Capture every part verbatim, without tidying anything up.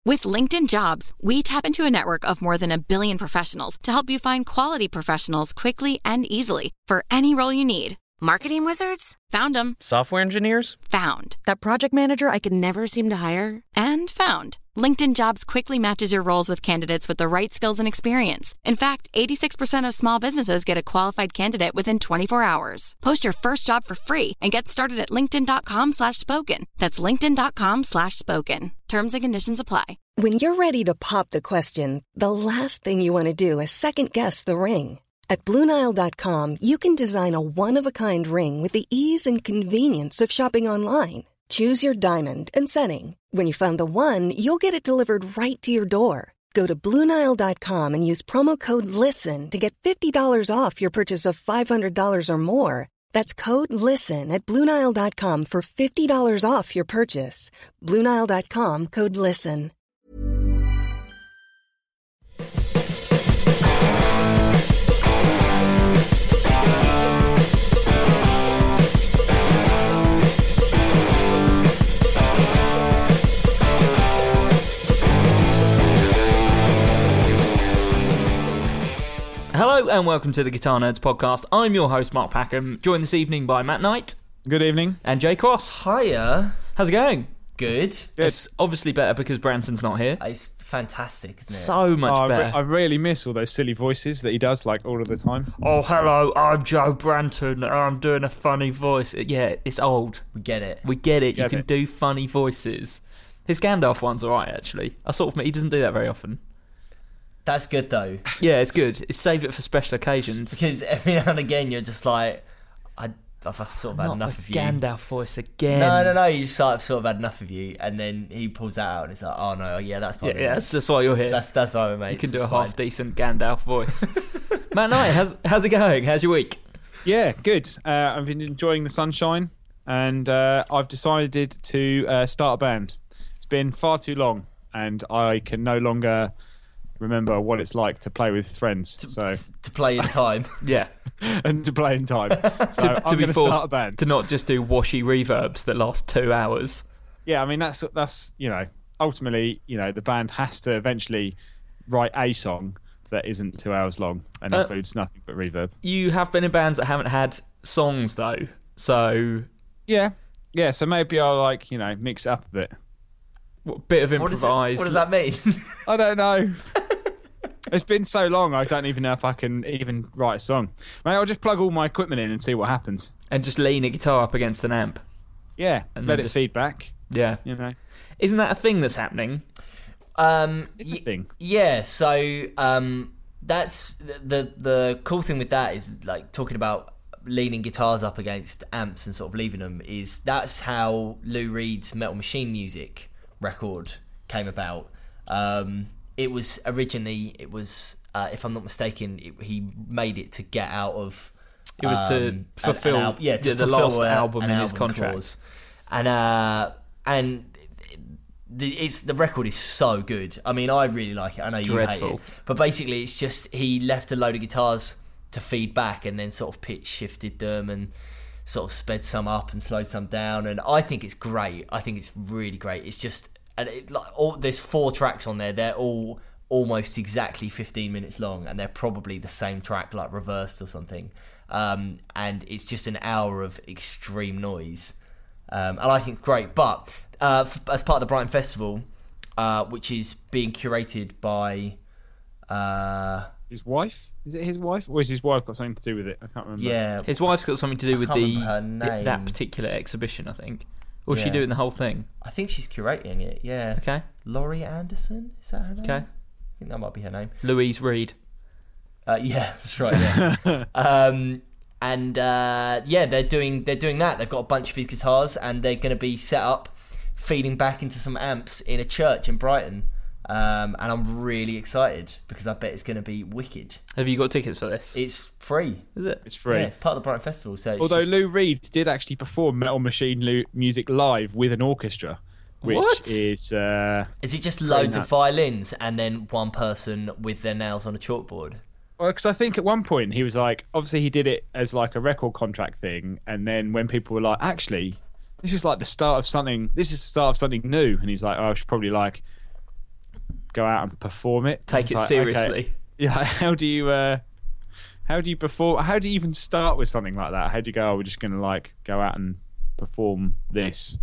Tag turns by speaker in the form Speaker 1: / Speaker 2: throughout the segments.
Speaker 1: With LinkedIn Jobs, we tap into a network of more than a billion professionals to help you find quality professionals quickly and easily for any role you need. Marketing wizards? Found them.
Speaker 2: Software engineers?
Speaker 1: Found. That project manager I could never seem to hire? And found. LinkedIn Jobs quickly matches your roles with candidates with the right skills and experience. In fact, eighty-six percent of small businesses get a qualified candidate within twenty-four hours. Post your first job for free and get started at linkedin.com slash spoken. That's linkedin.com slash spoken. Terms and conditions apply.
Speaker 3: When you're ready to pop the question, the last thing you want to do is second-guess the ring. At Blue Nile dot com, you can design a one-of-a-kind ring with the ease and convenience of shopping online. Choose your diamond and setting. When you find the one, you'll get it delivered right to your door. Go to Blue Nile dot com and use promo code LISTEN to get fifty dollars off your purchase of five hundred dollars or more. That's code LISTEN at Blue Nile dot com for fifty dollars off your purchase. Blue Nile dot com, code LISTEN.
Speaker 4: Hello and welcome to the Guitar Nerds podcast. I'm your host, Mark Packham, joined this evening by Matt Knight.
Speaker 5: Good evening.
Speaker 4: And Jay Cross.
Speaker 6: Hiya.
Speaker 4: How's it going?
Speaker 6: Good.
Speaker 5: Good.
Speaker 4: It's obviously better because Branton's not here.
Speaker 6: It's fantastic, isn't it?
Speaker 4: So much
Speaker 5: Oh, I,
Speaker 4: better.
Speaker 5: re- I really miss all those silly voices that he does, like, all of the time.
Speaker 4: Oh, hello, I'm Joe Branton, and I'm doing a funny voice. Yeah, it's old.
Speaker 6: We get it.
Speaker 4: We get it.
Speaker 5: Get
Speaker 4: you can
Speaker 5: it.
Speaker 4: do funny voices. His Gandalf one's alright, actually. I sort of, he doesn't do that very often.
Speaker 6: That's good, though.
Speaker 4: Yeah, it's good. It's save it for special occasions.
Speaker 6: Because every now and again, you're just like, I, I've sort of had
Speaker 4: Not
Speaker 6: enough
Speaker 4: the
Speaker 6: of you.
Speaker 4: Gandalf voice again.
Speaker 6: No, no, no. You just like, I've sort of had enough of you. And then he pulls that out and it's like, oh, no, yeah, that's
Speaker 4: Yeah,
Speaker 6: fine.
Speaker 4: yeah, that's, that's why you're here.
Speaker 6: That's, that's why we're mates.
Speaker 4: You can do
Speaker 6: it's
Speaker 4: a
Speaker 6: fine.
Speaker 4: half-decent Gandalf voice. Matt Knight, how's, how's it going? How's your week?
Speaker 5: Yeah, good. Uh, I've been enjoying the sunshine, and uh, I've decided to uh, start a band. It's been far too long, and I can no longer remember what it's like to play with friends.
Speaker 6: To,
Speaker 5: So
Speaker 6: to play in time.
Speaker 4: Yeah.
Speaker 5: and to play in time. So
Speaker 4: to,
Speaker 5: I'm
Speaker 4: to be
Speaker 5: going to
Speaker 4: forced
Speaker 5: start a band.
Speaker 4: to not just do washy reverbs that last two hours.
Speaker 5: Yeah, I mean that's that's you know ultimately you know the band has to eventually write a song that isn't two hours long and
Speaker 4: Uh,
Speaker 5: includes nothing but reverb.
Speaker 4: You have been in bands that haven't had songs though, so
Speaker 5: Yeah, yeah. So maybe I'll like you know mix it up a bit.
Speaker 4: a bit of
Speaker 6: What, is it,
Speaker 4: improvised.
Speaker 6: what does that mean?
Speaker 5: I don't know. It's been so long, I don't even know if I can even write a song. Maybe I'll just plug all my equipment in and see what happens.
Speaker 4: And just lean a guitar up against an amp.
Speaker 5: Yeah,
Speaker 4: And
Speaker 5: let
Speaker 4: then
Speaker 5: it
Speaker 4: just-
Speaker 5: feed back.
Speaker 4: Yeah.
Speaker 5: You know,
Speaker 4: Isn't that a thing that's happening?
Speaker 6: um,
Speaker 5: it's
Speaker 6: y-
Speaker 5: a thing.
Speaker 6: Yeah, so um, that's the the cool thing with that is like talking about leaning guitars up against amps and sort of leaving them is that's how Lou Reed's Metal Machine Music record came about. Um, it was originally it was uh, if I'm not mistaken, it, he made it to get out of.
Speaker 4: It was to
Speaker 6: um,
Speaker 4: fulfill
Speaker 6: an, an al- yeah, to
Speaker 4: the
Speaker 6: fulfill
Speaker 4: last
Speaker 6: a-
Speaker 4: album
Speaker 6: an
Speaker 4: in his
Speaker 6: album
Speaker 4: contract.
Speaker 6: clause. and uh, and the it's the record is so good. I mean, I really like it. I know you
Speaker 4: Dreadful.
Speaker 6: hate it, but basically, it's just he left a load of guitars to feed back, and then sort of pitch shifted them and sort of sped some up and slowed some down. And I think it's great. I think it's really great. It's just and it, like all there's four tracks on there. They're all almost exactly fifteen minutes long, and they're probably the same track, like reversed or something. Um, and it's just an hour of extreme noise, um, and I think it's great. But uh, f- as part of the Brighton Festival, uh, which is being curated by, uh,
Speaker 5: His wife? Is it his wife, or is his wife got something to do with it? I can't remember.
Speaker 6: yeah,
Speaker 4: His wife's got something to do
Speaker 6: I
Speaker 4: with
Speaker 6: can't
Speaker 4: the
Speaker 6: remember her name.
Speaker 4: that particular exhibition, I think. Or is she
Speaker 6: Yeah.
Speaker 4: doing the whole thing?
Speaker 6: I think she's curating it. Yeah,
Speaker 4: Okay.
Speaker 6: Laurie Anderson, is that her name?
Speaker 4: Okay.
Speaker 6: I think that might be her name.
Speaker 4: Louise Reed.
Speaker 6: Uh, yeah, that's right. Yeah, um, and uh, yeah, they're doing they're doing that. They've got a bunch of his guitars, and they're going to be set up, feeding back into some amps in a church in Brighton. Um, and I'm really excited because I bet it's going to be wicked.
Speaker 4: Have you got tickets for this?
Speaker 6: It's free.
Speaker 4: Is it?
Speaker 5: It's free.
Speaker 6: Yeah, it's part of the Brighton Festival. So it's
Speaker 5: Although
Speaker 6: just-
Speaker 5: Lou Reed did actually perform Metal Machine Lu- music live with an orchestra, which
Speaker 4: What?
Speaker 5: is uh,
Speaker 6: is it just loads of
Speaker 5: nuts.
Speaker 6: violins and then one person with their nails on a chalkboard?
Speaker 5: well, because I think at one point he was like, obviously he did it as like a record contract thing, and then when people were like, actually, this is like the start of something. This is the start of something new, and he's like, oh, I should probably like go out and perform it.
Speaker 4: Take
Speaker 5: It's
Speaker 4: it
Speaker 5: like,
Speaker 4: seriously.
Speaker 5: okay, yeah, how do you uh, how do you perform? How do you even start with something like that? How do you go? Oh, we're just going to like go out and perform this.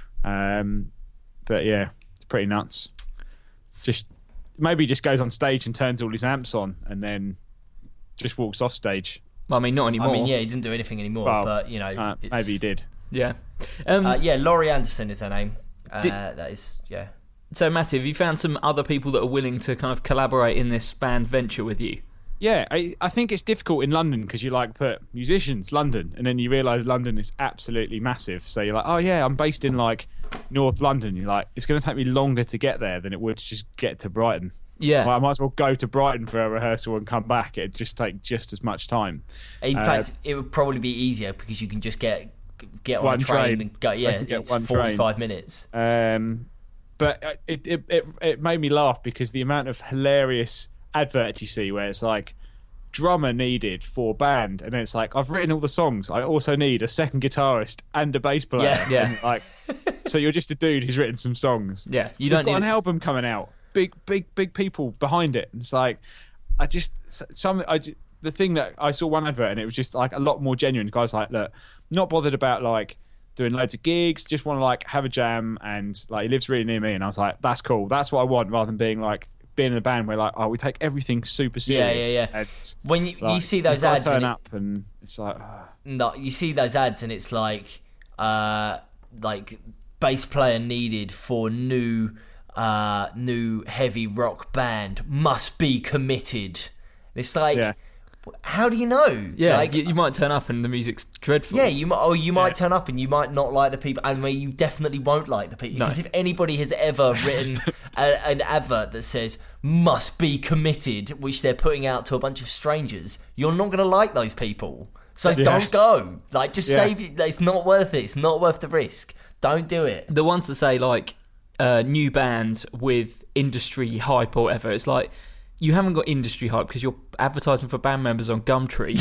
Speaker 5: Um, but yeah, it's pretty nuts. It's just maybe he just goes on stage and turns all his amps on, and then just walks off stage.
Speaker 4: I mean, not anymore.
Speaker 6: I mean, yeah, he didn't do anything anymore,
Speaker 5: Well,
Speaker 6: but you know,
Speaker 5: Uh,
Speaker 6: it's,
Speaker 5: maybe he did.
Speaker 4: Yeah. Um,
Speaker 6: Uh, yeah, Laurie Anderson is her name. Uh,
Speaker 4: Did-
Speaker 6: that is, yeah.
Speaker 4: so, Matty, have you found some other people that are willing to kind of collaborate in this band venture with you?
Speaker 5: Yeah, I, I think it's difficult in London because you like put musicians London, and then you realise London is absolutely massive. So you're like, oh yeah, I'm based in like North London. You're like, it's going to take me longer to get there than it would to just get to Brighton.
Speaker 4: Yeah.
Speaker 5: Well, I might as well go to Brighton for a rehearsal and come back. It'd just take just as much time.
Speaker 6: In
Speaker 5: Uh,
Speaker 6: fact, it would probably be easier because you can just get get on
Speaker 5: One
Speaker 6: a train,
Speaker 5: train.
Speaker 6: and go.
Speaker 5: I
Speaker 6: Yeah,
Speaker 5: can get
Speaker 6: it's
Speaker 5: one train.
Speaker 6: forty-five minutes.
Speaker 5: Um, but it, it it it made me laugh because the amount of hilarious adverts you see where it's like drummer needed for band, and then it's like, I've written all the songs, I also need a second guitarist and a bass player.
Speaker 6: Yeah.
Speaker 4: Yeah.
Speaker 5: And like, so you're just a dude who's written some songs.
Speaker 4: Yeah. You
Speaker 5: You've
Speaker 4: don't
Speaker 5: got
Speaker 4: need...
Speaker 5: an album coming out, big big big people behind it. And it's like, I just some I ju- the thing that I saw one advert and it was just like a lot more genuine. The guy's like, look, not bothered about like doing loads of gigs, just want to like have a jam, and like he lives really near me, and I was like, that's cool, that's what I want, rather than being like being in a band where like, oh, we take everything super
Speaker 6: Yeah,
Speaker 5: serious.
Speaker 6: yeah, yeah.
Speaker 5: And,
Speaker 6: When you,
Speaker 5: like,
Speaker 6: you see those
Speaker 5: you've gotta
Speaker 6: ads,
Speaker 5: turn
Speaker 6: and it-
Speaker 5: up, and it's like, oh.
Speaker 6: no, you see those ads, and it's like, uh, like bass player needed for new, uh, new heavy rock band must be committed. It's like,
Speaker 5: Yeah.
Speaker 6: how do you know?
Speaker 4: Yeah,
Speaker 6: like,
Speaker 4: you, you might turn up and the music's dreadful.
Speaker 6: yeah, you might, or you might
Speaker 5: Yeah.
Speaker 6: turn up and you might not like the people, and you definitely won't like the people.
Speaker 4: No.
Speaker 6: Because if anybody has ever written a, an advert that says "must be committed," which they're putting out to a bunch of strangers, you're not going to like those people. So
Speaker 5: Yeah.
Speaker 6: don't go. Like, just
Speaker 5: Yeah.
Speaker 6: save it. It's not worth it. It's not worth the risk. Don't do it.
Speaker 4: The ones that say, like, uh, new band with industry hype or whatever, it's like, you haven't got industry hype because you're advertising for band members on Gumtree.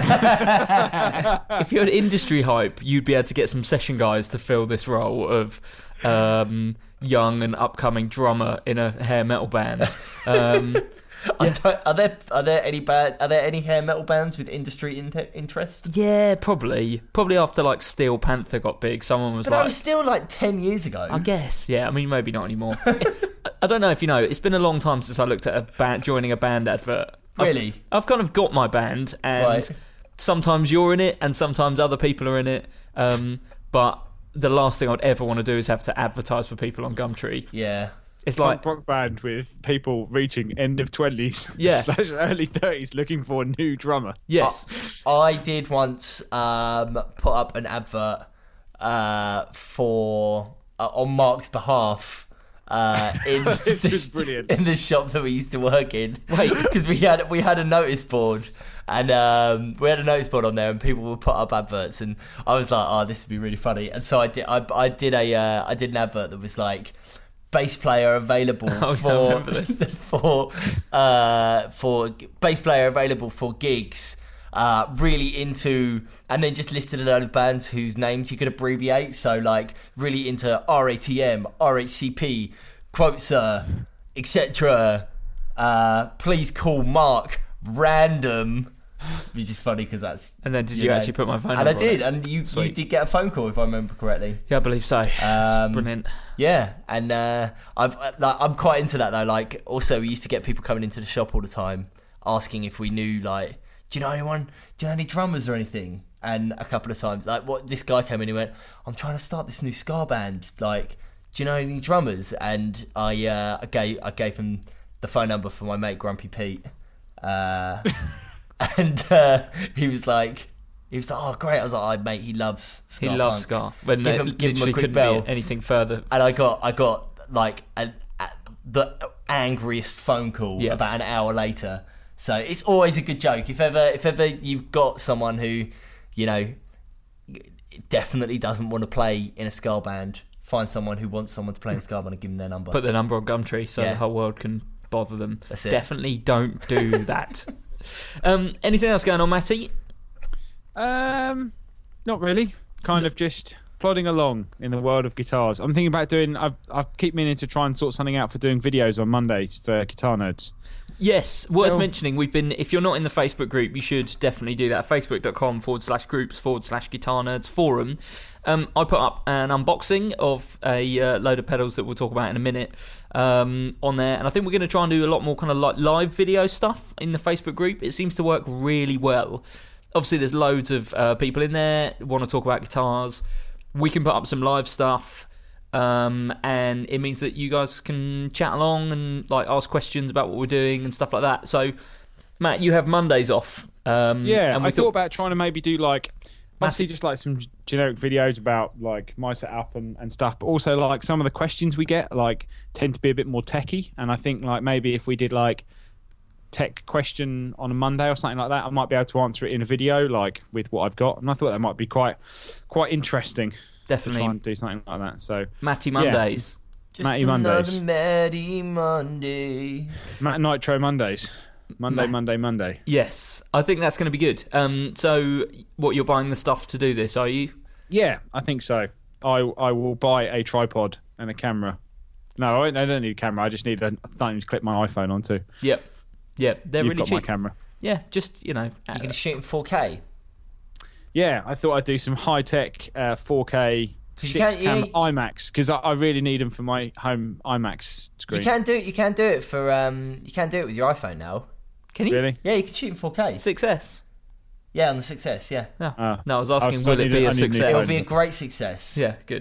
Speaker 4: If you had industry hype, you'd be able to get some session guys to fill this role of um, young and upcoming drummer in a hair metal band. Um,
Speaker 6: I don't, are there are there any bad are there any hair metal bands with industry in- interest?
Speaker 4: yeah, probably. Probably after, like, Steel Panther got big, someone was
Speaker 6: But
Speaker 4: like...
Speaker 6: that was still like ten years ago.
Speaker 4: I guess, yeah. I mean, maybe not anymore. I don't know if you know, it's been a long time since I looked at a band, joining a band advert. I've-
Speaker 6: Really?
Speaker 4: I've, kind of got my band, and
Speaker 6: Right.
Speaker 4: sometimes you're in it, and sometimes other people are in it. Um, but the last thing I'd ever want to do is have to advertise for people on Gumtree.
Speaker 6: Yeah.
Speaker 4: It's like,
Speaker 5: punk rock band with people reaching end of twenties
Speaker 4: Yeah.
Speaker 5: slash early thirties looking for a new drummer.
Speaker 4: yes,
Speaker 6: I did once um, put up an advert uh, for uh, on Mark's behalf uh, in
Speaker 5: This
Speaker 6: the,
Speaker 5: is brilliant.
Speaker 6: in the shop that we used to work in.
Speaker 4: Wait.
Speaker 6: because we had we had a notice board. And um, we had a notice board on there, and people would put up adverts, and I was like, "Oh, this would be really funny." And so I did. I, I did a uh, I did an advert that was like, bass player available
Speaker 4: Oh, yeah, I
Speaker 6: for
Speaker 4: remember this.
Speaker 6: for uh, for bass player available for gigs. Uh, really into, and then just listed a load of bands whose names you could abbreviate. So like really into R A T M, R H C P, Quotesir, et cetera. Uh, please call Mark. Random. Which is funny because that's.
Speaker 4: and then did you
Speaker 6: know.
Speaker 4: actually put my phone
Speaker 6: And
Speaker 4: number
Speaker 6: I
Speaker 4: on
Speaker 6: did,
Speaker 4: it?
Speaker 6: and you, you
Speaker 4: Sweet.
Speaker 6: did get a phone call if I remember correctly.
Speaker 4: Yeah, I believe so.
Speaker 6: Um,
Speaker 4: It's brilliant.
Speaker 6: Yeah, and uh, I've uh, like, I'm quite into that though. Like, also we used to get people coming into the shop all the time, asking if we knew like, do you know anyone? Do you know any drummers or anything? And a couple of times, like, what this guy came in, he went, "I'm trying to start this new ska band. Like, do you know any drummers?" And I, uh, I gave I gave him the phone number for my mate Grumpy Pete, uh, and uh, he was like. He was like, "Oh, great!" I was like, "Oh, mate, he loves ska
Speaker 4: He loves
Speaker 6: punk."
Speaker 4: ska. When
Speaker 6: Give
Speaker 4: there
Speaker 6: him- give him a
Speaker 4: literally
Speaker 6: quick
Speaker 4: couldn't
Speaker 6: bell.
Speaker 4: be anything further.
Speaker 6: And I got, I got like a, a, the angriest phone call
Speaker 4: Yeah.
Speaker 6: about an hour later. So it's always a good joke. If ever, if ever you've got someone who, you know, definitely doesn't want to play in a ska band, find someone who wants someone to play in a ska band and give them their number.
Speaker 4: Put the number on Gumtree so
Speaker 6: Yeah.
Speaker 4: the whole world can bother them.
Speaker 6: That's it.
Speaker 4: Definitely don't do that. um, anything else going on, Matty?
Speaker 5: Um, not really. Kind of just plodding along in the world of guitars. I'm thinking about doing. I I keep meaning to try and sort something out for doing videos on Mondays for Guitar Nerds.
Speaker 4: Yes, worth
Speaker 5: Well-
Speaker 4: mentioning. We've been. If you're not in the Facebook group, you should definitely do that. Facebook.com forward slash groups forward slash Guitar Nerds forum. Um, I put up an unboxing of a uh, load of pedals that we'll talk about in a minute um, on there, and I think we're going to try and do a lot more kind of like live video stuff in the Facebook group. It seems to work really well. Obviously, there's loads of uh, people in there who want to talk about guitars. We can put up some live stuff, um, and it means that you guys can chat along and like ask questions about what we're doing and stuff like that. So, Matt, you have Mondays off. Um,
Speaker 5: Yeah,
Speaker 4: and we
Speaker 5: I thought about trying to maybe do like obviously just like some generic videos about like my setup and, and stuff, but also like some of the questions we get like tend to be a bit more techie, and I think like maybe if we did like tech question on a Monday or something like that, I might be able to answer it in a video like with what I've got, and I thought that might be quite quite interesting.
Speaker 4: Definitely.
Speaker 5: To try and do something like that. So
Speaker 4: Matty Mondays.
Speaker 6: Just
Speaker 5: Matty
Speaker 6: another
Speaker 5: Mondays.
Speaker 6: Matty Monday.
Speaker 5: Matt Nitro Mondays. Monday,
Speaker 4: Matt-
Speaker 5: Monday, Monday.
Speaker 4: Yes, I think that's going to be good. Um, so, what, you're buying the stuff to do this, are you?
Speaker 5: Yeah, I think so. I I will buy a tripod and a camera. No, I, I don't need a camera. I just need a something to clip my iPhone onto.
Speaker 4: Yep. Yep, they're
Speaker 5: You've
Speaker 4: really
Speaker 5: got my
Speaker 4: cheap.
Speaker 5: camera.
Speaker 4: Yeah, just, you know.
Speaker 6: You can shoot in four K.
Speaker 5: Yeah, I thought I'd do some high tech uh, four K
Speaker 6: you
Speaker 5: six
Speaker 6: can't-
Speaker 5: cam
Speaker 6: you-
Speaker 5: IMAX because I, I really need them for my home IMAX screen.
Speaker 6: You can do it. You can do it for. Um, you can do it with your iPhone now.
Speaker 4: Can you?
Speaker 5: Really?
Speaker 6: Yeah, you can shoot in four K.
Speaker 4: six S.
Speaker 6: Yeah, on the six S. Yeah,
Speaker 4: No,
Speaker 5: Ah.
Speaker 4: no I was
Speaker 5: I
Speaker 4: asking,
Speaker 5: was
Speaker 4: will
Speaker 5: told
Speaker 4: it
Speaker 5: you
Speaker 4: be a
Speaker 5: I need a new
Speaker 4: success?
Speaker 6: it'll
Speaker 5: phone.
Speaker 6: be a great success.
Speaker 4: Yeah, good.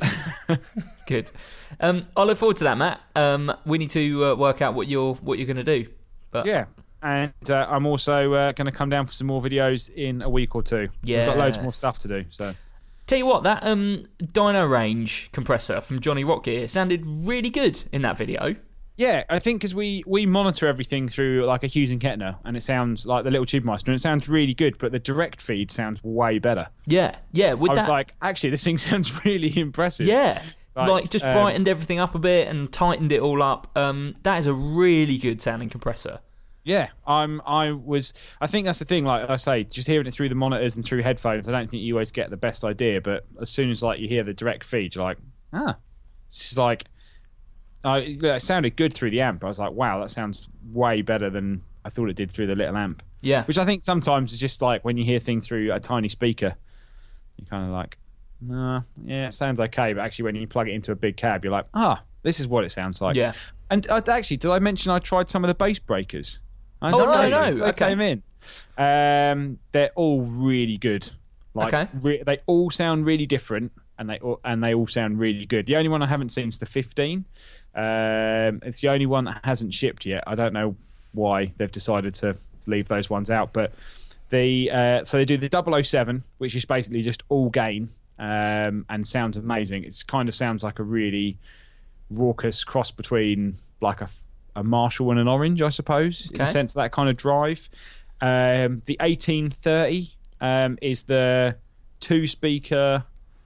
Speaker 4: Good. Um, I look forward to that, Matt. Um, we need to uh, work out what you're what you're going to do. But
Speaker 5: Yeah, and uh, I'm also uh, going to come down for some more videos in a week or two. We've got loads more
Speaker 4: Yes.
Speaker 5: stuff to do. So
Speaker 4: Tell you what, that um, dyno range compressor from Johnny Rock Gear sounded really good in that video.
Speaker 5: yeah, I think because we we monitor everything through like a Hughes and Kettner, and it sounds like the little Tube Master, and it sounds really good. But the direct feed sounds way better.
Speaker 4: Yeah, yeah. With
Speaker 5: I was
Speaker 4: that,
Speaker 5: like, actually, this thing sounds really impressive.
Speaker 4: yeah,
Speaker 5: Like,
Speaker 4: like, just
Speaker 5: um,
Speaker 4: brightened everything up a bit and tightened it all up. Um, that is a really good sounding compressor.
Speaker 5: Yeah, I'm. I was. I think that's the thing. Like I say, just hearing it through the monitors and through headphones, I don't think you always get the best idea. But as soon as like you hear the direct feed, you're like, ah, it's just like, I. It sounded good through the amp. I was like, wow, that sounds way better than I thought it did through the little amp.
Speaker 4: Yeah,
Speaker 5: Which I think sometimes is just like when you hear things through a tiny speaker, you're kind of like, nah, yeah, it sounds okay. But actually, when you plug it into a big cab, you're like, ah, this is what it sounds like.
Speaker 4: yeah.
Speaker 5: And uh, actually, did I mention I tried some of the bass breakers? I
Speaker 4: Oh,
Speaker 5: didn't
Speaker 4: no,
Speaker 5: tell you.
Speaker 4: no,
Speaker 5: They
Speaker 4: okay.
Speaker 5: came in. Um, they're all really good. Like,
Speaker 4: Okay.
Speaker 5: re- they all sound really different, and they all, and they all sound really good. The only one I haven't seen is the fifteen. Um, it's the only one that hasn't shipped yet. I don't know why they've decided to leave those ones out, but the uh, so they do the double oh seven, which is basically just all gain um, and sounds amazing. It kind of sounds like a really raucous cross between like a, a Marshall and an Orange, I suppose, in the
Speaker 4: Okay.
Speaker 5: sense of that kind of drive. Um, the eighteen thirty um, is the two speaker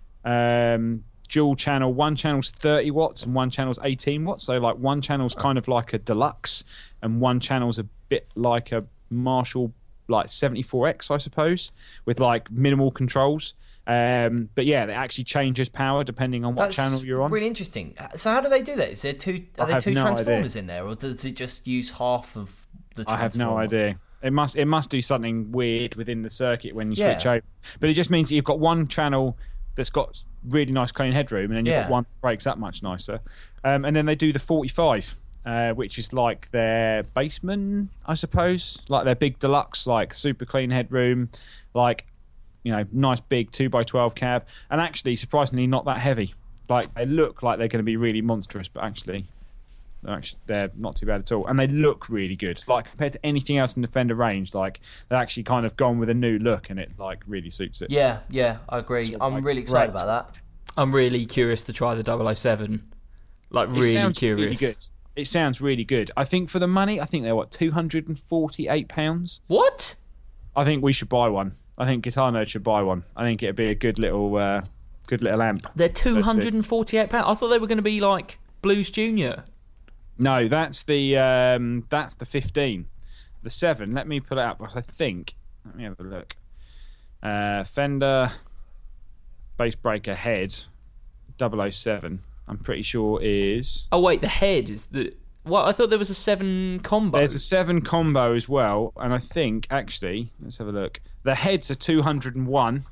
Speaker 5: um, dual channel. One channel's thirty watts and one channel's eighteen watts. So like one channel's kind of like a deluxe and one channel's a bit like a Marshall like seventy-four X, I suppose, with like minimal controls. Um, but yeah, it actually changes power depending on what
Speaker 6: That's
Speaker 5: channel you're on.
Speaker 6: Really interesting. So how do they do that? Is there two? Are
Speaker 5: I
Speaker 6: there
Speaker 5: have
Speaker 6: two
Speaker 5: no
Speaker 6: transformers in there, or does it just use half of the?
Speaker 5: I have no
Speaker 6: transformer?
Speaker 5: idea. It must it must do something weird within the circuit when you
Speaker 6: Yeah.
Speaker 5: switch over. But it just means that you've got one channel that's got really nice clean headroom, and then you've
Speaker 6: Yeah.
Speaker 5: got one that breaks that much nicer. Um, and then they do the forty-five, uh, which is like their basement, I suppose, like their big deluxe, like super clean headroom, like you know, nice big two by twelve cab, and actually surprisingly not that heavy. Like they look like they're going to be really monstrous, but actually. They're actually they're not too bad at all, and they look really good. Like compared to anything else in the Fender range, like they're actually kind of gone with a new look, and it like really suits it.
Speaker 6: Yeah, yeah, I agree.
Speaker 5: Sort of
Speaker 6: I'm
Speaker 5: like
Speaker 6: really excited
Speaker 5: great.
Speaker 6: about that.
Speaker 4: I'm really curious to try the double oh seven. Like,
Speaker 5: It
Speaker 4: really
Speaker 5: sounds
Speaker 4: curious.
Speaker 5: really good. It sounds really good. I think for the money, I think they're what two hundred and forty-eight pounds.
Speaker 4: What?
Speaker 5: I think we should buy one. I think Guitar Nerd should buy one. I think it'd be a good little, uh, good little amp.
Speaker 4: They're two hundred forty-eight pounds. I thought they were going to be like Blues Junior.
Speaker 5: No, that's the um, that's the fifteen. The seven. Let me put it up. I think. Let me have a look. Uh, Fender bass breaker head double oh seven, I'm pretty sure is...
Speaker 4: Oh, wait, the head is the... Well, I thought there was a seven combo.
Speaker 5: There's a seven combo as well, and I think, actually, let's have a look. The heads are two hundred and one.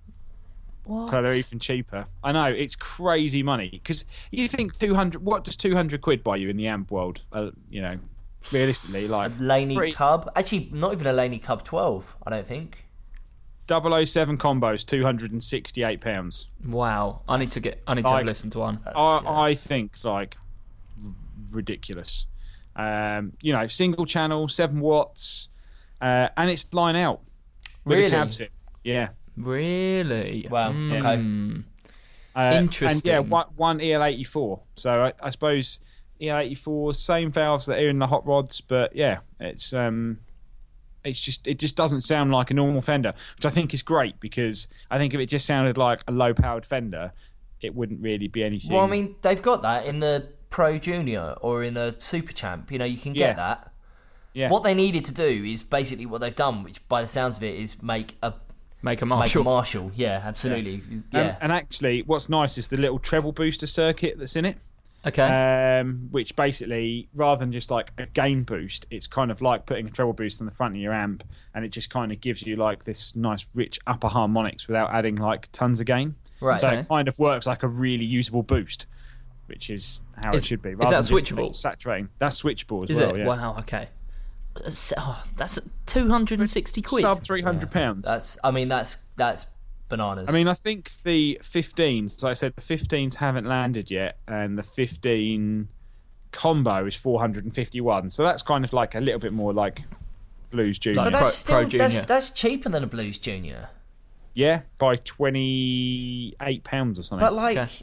Speaker 4: What?
Speaker 5: So they're even cheaper. I know, it's crazy money. Because you think two hundred... What does two hundred quid buy you in the amp world? Uh, you know, realistically, like...
Speaker 6: Laney
Speaker 5: pretty...
Speaker 6: Cub. Actually, not even a Laney Cub twelve, I don't think.
Speaker 5: double oh seven combos, two hundred and sixty-eight pounds.
Speaker 4: Wow. I need to get. I need to
Speaker 5: Like,
Speaker 4: have a listen to one.
Speaker 5: I,
Speaker 6: yeah.
Speaker 5: I think, like, r- ridiculous. Um, you know, single channel, seven watts, uh, and it's line out. With
Speaker 6: Really?
Speaker 5: a cab sit. Yeah.
Speaker 4: Really?
Speaker 6: Wow, okay.
Speaker 4: Mm.
Speaker 5: Uh,
Speaker 4: Interesting.
Speaker 5: And yeah, one, one E L eighty-four. So I, I suppose E L eighty-four, same valves that are in the hot rods, but yeah, it's um, it's just it just doesn't sound like a normal Fender, which I think is great because I think if it just sounded like a low-powered Fender, it wouldn't really be anything.
Speaker 6: Well, I mean, they've got that in the Pro Junior or in a Super Champ. You know, you can get
Speaker 5: Yeah.
Speaker 6: that.
Speaker 5: Yeah.
Speaker 6: What they needed to do is basically what they've done, which by the sounds of it is make a
Speaker 4: Make a
Speaker 6: make a
Speaker 4: Marshall.
Speaker 6: Marshall. Yeah, absolutely. Yeah.
Speaker 5: And, and actually, what's nice is the little treble booster circuit that's in it.
Speaker 4: Okay.
Speaker 5: Um, which basically, rather than just like a gain boost, it's kind of like putting a treble boost on the front of your amp, and it just kind of gives you like this nice, rich upper harmonics without adding like tons of gain.
Speaker 6: Right.
Speaker 5: So
Speaker 4: Okay.
Speaker 5: it kind of works like a really usable boost, which is how
Speaker 4: Is-
Speaker 5: it should be.
Speaker 4: is
Speaker 5: rather
Speaker 4: that
Speaker 5: than just
Speaker 4: switchable?
Speaker 5: Saturating. That's switchable as
Speaker 4: Is
Speaker 5: well.
Speaker 4: it?
Speaker 5: Yeah.
Speaker 4: Wow. Okay. That's, oh, that's two hundred and sixty quid.
Speaker 5: Sub three hundred pounds.
Speaker 6: That's. I mean, that's that's bananas.
Speaker 5: I mean, I think the fifteens, like I said, the fifteens haven't landed yet, and the fifteen combo is four hundred and fifty-one. So that's kind of like a little bit more like Blues Junior.
Speaker 6: but
Speaker 4: Pro-
Speaker 6: that's
Speaker 4: Pro
Speaker 6: still that's
Speaker 4: Junior.
Speaker 6: that's cheaper than a Blues Junior.
Speaker 5: Yeah, by twenty-eight pounds or something.
Speaker 6: But like,
Speaker 4: Okay.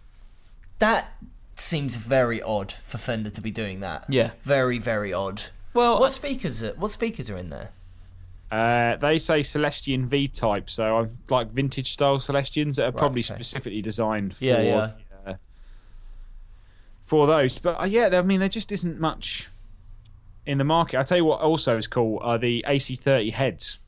Speaker 6: that seems very odd for Fender to be doing that.
Speaker 4: Yeah.
Speaker 6: Very very odd.
Speaker 4: Well,
Speaker 6: What speakers? Are, what speakers are in there?
Speaker 5: Uh, they say Celestion V-type, so I'm like vintage style Celestians that are probably
Speaker 6: okay.
Speaker 5: specifically designed for
Speaker 6: Yeah, yeah.
Speaker 5: Uh, for those. But uh, yeah, I mean, there just isn't much in the market. I tell you what, also is cool are the A C thirty heads.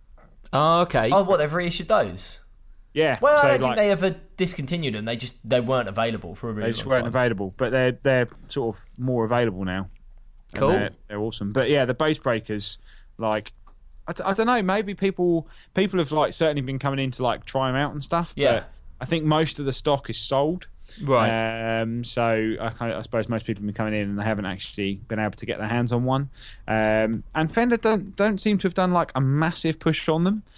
Speaker 4: oh, okay.
Speaker 6: Oh, what they've reissued those?
Speaker 5: Yeah,
Speaker 6: Well,
Speaker 5: so
Speaker 6: I don't
Speaker 5: like,
Speaker 6: think they ever discontinued them. They just they weren't available for a really
Speaker 5: they just
Speaker 6: long
Speaker 5: weren't
Speaker 6: time.
Speaker 5: available, but they're they're sort of more available now. And
Speaker 4: Cool.
Speaker 5: They're, they're awesome. But yeah, the bass breakers, like. I, d- I don't know. Maybe people people have like certainly been coming in to like try them out and stuff.
Speaker 6: Yeah.
Speaker 5: But I think most of the stock is sold.
Speaker 4: Right.
Speaker 5: Um, so I, kind of, I suppose most people have been coming in and they haven't actually been able to get their hands on one. Um, and Fender don't don't seem to have done like a massive push on them.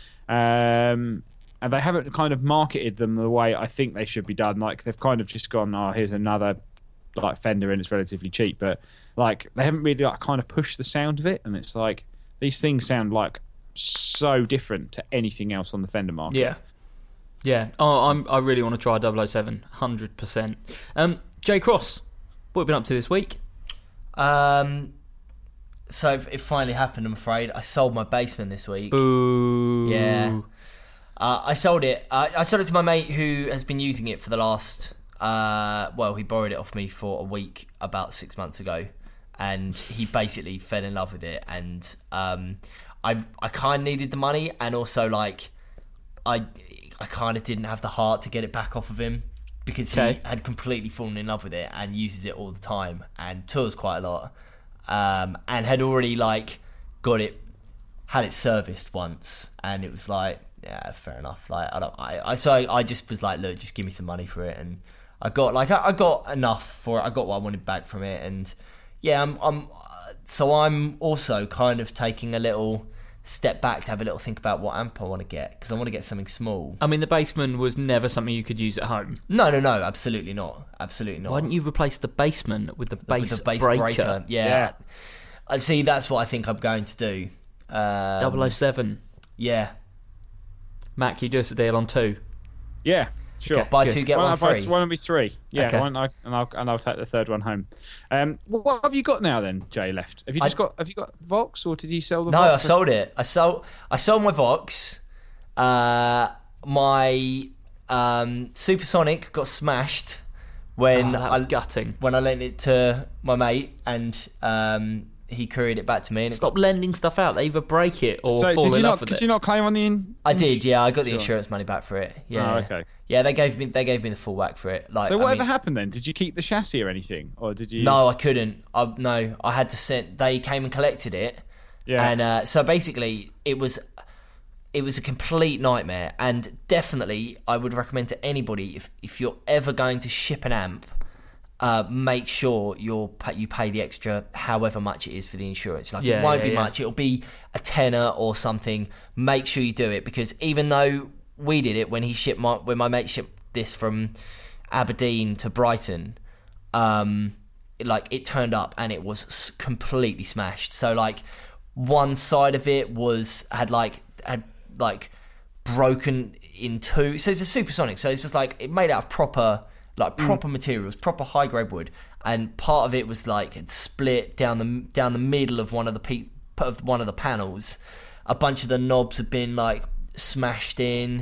Speaker 5: Um, and they haven't kind of marketed them the way I think they should be done. Like they've kind of just gone, oh, here's another like Fender and it's relatively cheap. But like they haven't really like kind of pushed the sound of it. And it's like these things sound like so different to anything else on the Fender market.
Speaker 4: Yeah. Yeah. Oh, I'm, I really want to try double oh seven. one hundred percent. Um, Jay Cross, what have you been up to this week?
Speaker 6: Um, so it it finally happened. I'm afraid I sold my Bassman this week.
Speaker 4: Boo.
Speaker 6: Yeah. Uh, I sold it. Uh, I sold it to my mate who has been using it for the last. Uh, well, he borrowed it off me for a week about six months ago, and he basically fell in love with it. And um, I I kind of needed the money, and also like I I kind of didn't have the heart to get it back off of him because he
Speaker 4: Okay.
Speaker 6: had completely fallen in love with it and uses it all the time and tours quite a lot, um, and had already like got it had it serviced once, and it was like, yeah, fair enough. Like I don't, I, I so I, I just was like, look, just give me some money for it, and I got like I, I got enough for it. I got what I wanted back from it, and yeah, I'm, I'm so I'm also kind of taking a little step back to have a little think about what amp I want to get because I want to get something small.
Speaker 4: I mean, the Bassman was never something you could use at home.
Speaker 6: No, no, no, absolutely not, absolutely not.
Speaker 4: Why didn't you replace the Bassman with the bass,
Speaker 6: With the bass
Speaker 4: breaker?
Speaker 6: breaker? Yeah.
Speaker 5: Yeah.
Speaker 6: I see. That's what I think I'm going to do. Um,
Speaker 4: double oh seven.
Speaker 6: Yeah.
Speaker 4: Mac, you do us a deal on two.
Speaker 5: Yeah, sure.
Speaker 4: Okay.
Speaker 6: Buy
Speaker 4: Good.
Speaker 6: two, get
Speaker 5: Why
Speaker 6: one
Speaker 5: don't I buy-
Speaker 6: free.
Speaker 5: Why don't we three? Yeah,
Speaker 4: Okay.
Speaker 5: why don't I, and I'll and I'll take the third one home. Um, what, what have you got now then, Jay? Left? Have you just
Speaker 6: I-
Speaker 5: got? Have you got Vox or did you sell the?
Speaker 6: No, I
Speaker 5: Vox?
Speaker 6: sold it. I sold. I sold my Vox. Uh, my um, Supersonic got smashed when
Speaker 4: Oh, that was
Speaker 6: I
Speaker 4: gutting.
Speaker 6: when I lent it to my mate, and um, he couriered it back to me. And
Speaker 4: Stop lending stuff out. They either break it or
Speaker 5: So
Speaker 4: fall
Speaker 5: did you
Speaker 4: in
Speaker 5: not?
Speaker 4: love with
Speaker 5: Could
Speaker 4: it.
Speaker 5: you not claim on the? In-
Speaker 6: I did, yeah. I got the
Speaker 5: Sure.
Speaker 6: insurance money back for it. Yeah.
Speaker 5: Oh, okay.
Speaker 6: Yeah, they gave me they gave me the full whack for it. Like,
Speaker 5: So
Speaker 6: I
Speaker 5: whatever
Speaker 6: mean,
Speaker 5: happened then? Did you keep the chassis or anything, or did you?
Speaker 6: No, I couldn't. I, no, I had to send. They came and collected it,
Speaker 5: Yeah.
Speaker 6: and uh, so basically, it was it was a complete nightmare. And definitely, I would recommend to anybody if if you're ever going to ship an amp, uh, make sure you're you pay the extra, however much it is for the insurance. Like
Speaker 4: Yeah,
Speaker 6: it won't
Speaker 4: yeah,
Speaker 6: be
Speaker 4: yeah.
Speaker 6: much. It'll be a tenner or something. Make sure you do it, because even though we did it when he shipped my when my mate shipped this from Aberdeen to Brighton, um, it, like it turned up and it was s- completely smashed. So like one side of it was had like had like broken in two. So it's a supersonic. So it's just like it made out of proper like proper materials, proper high grade wood, and part of it was like it split down the down the middle of one of the pe- of one of the panels. A bunch of the knobs had been like smashed in,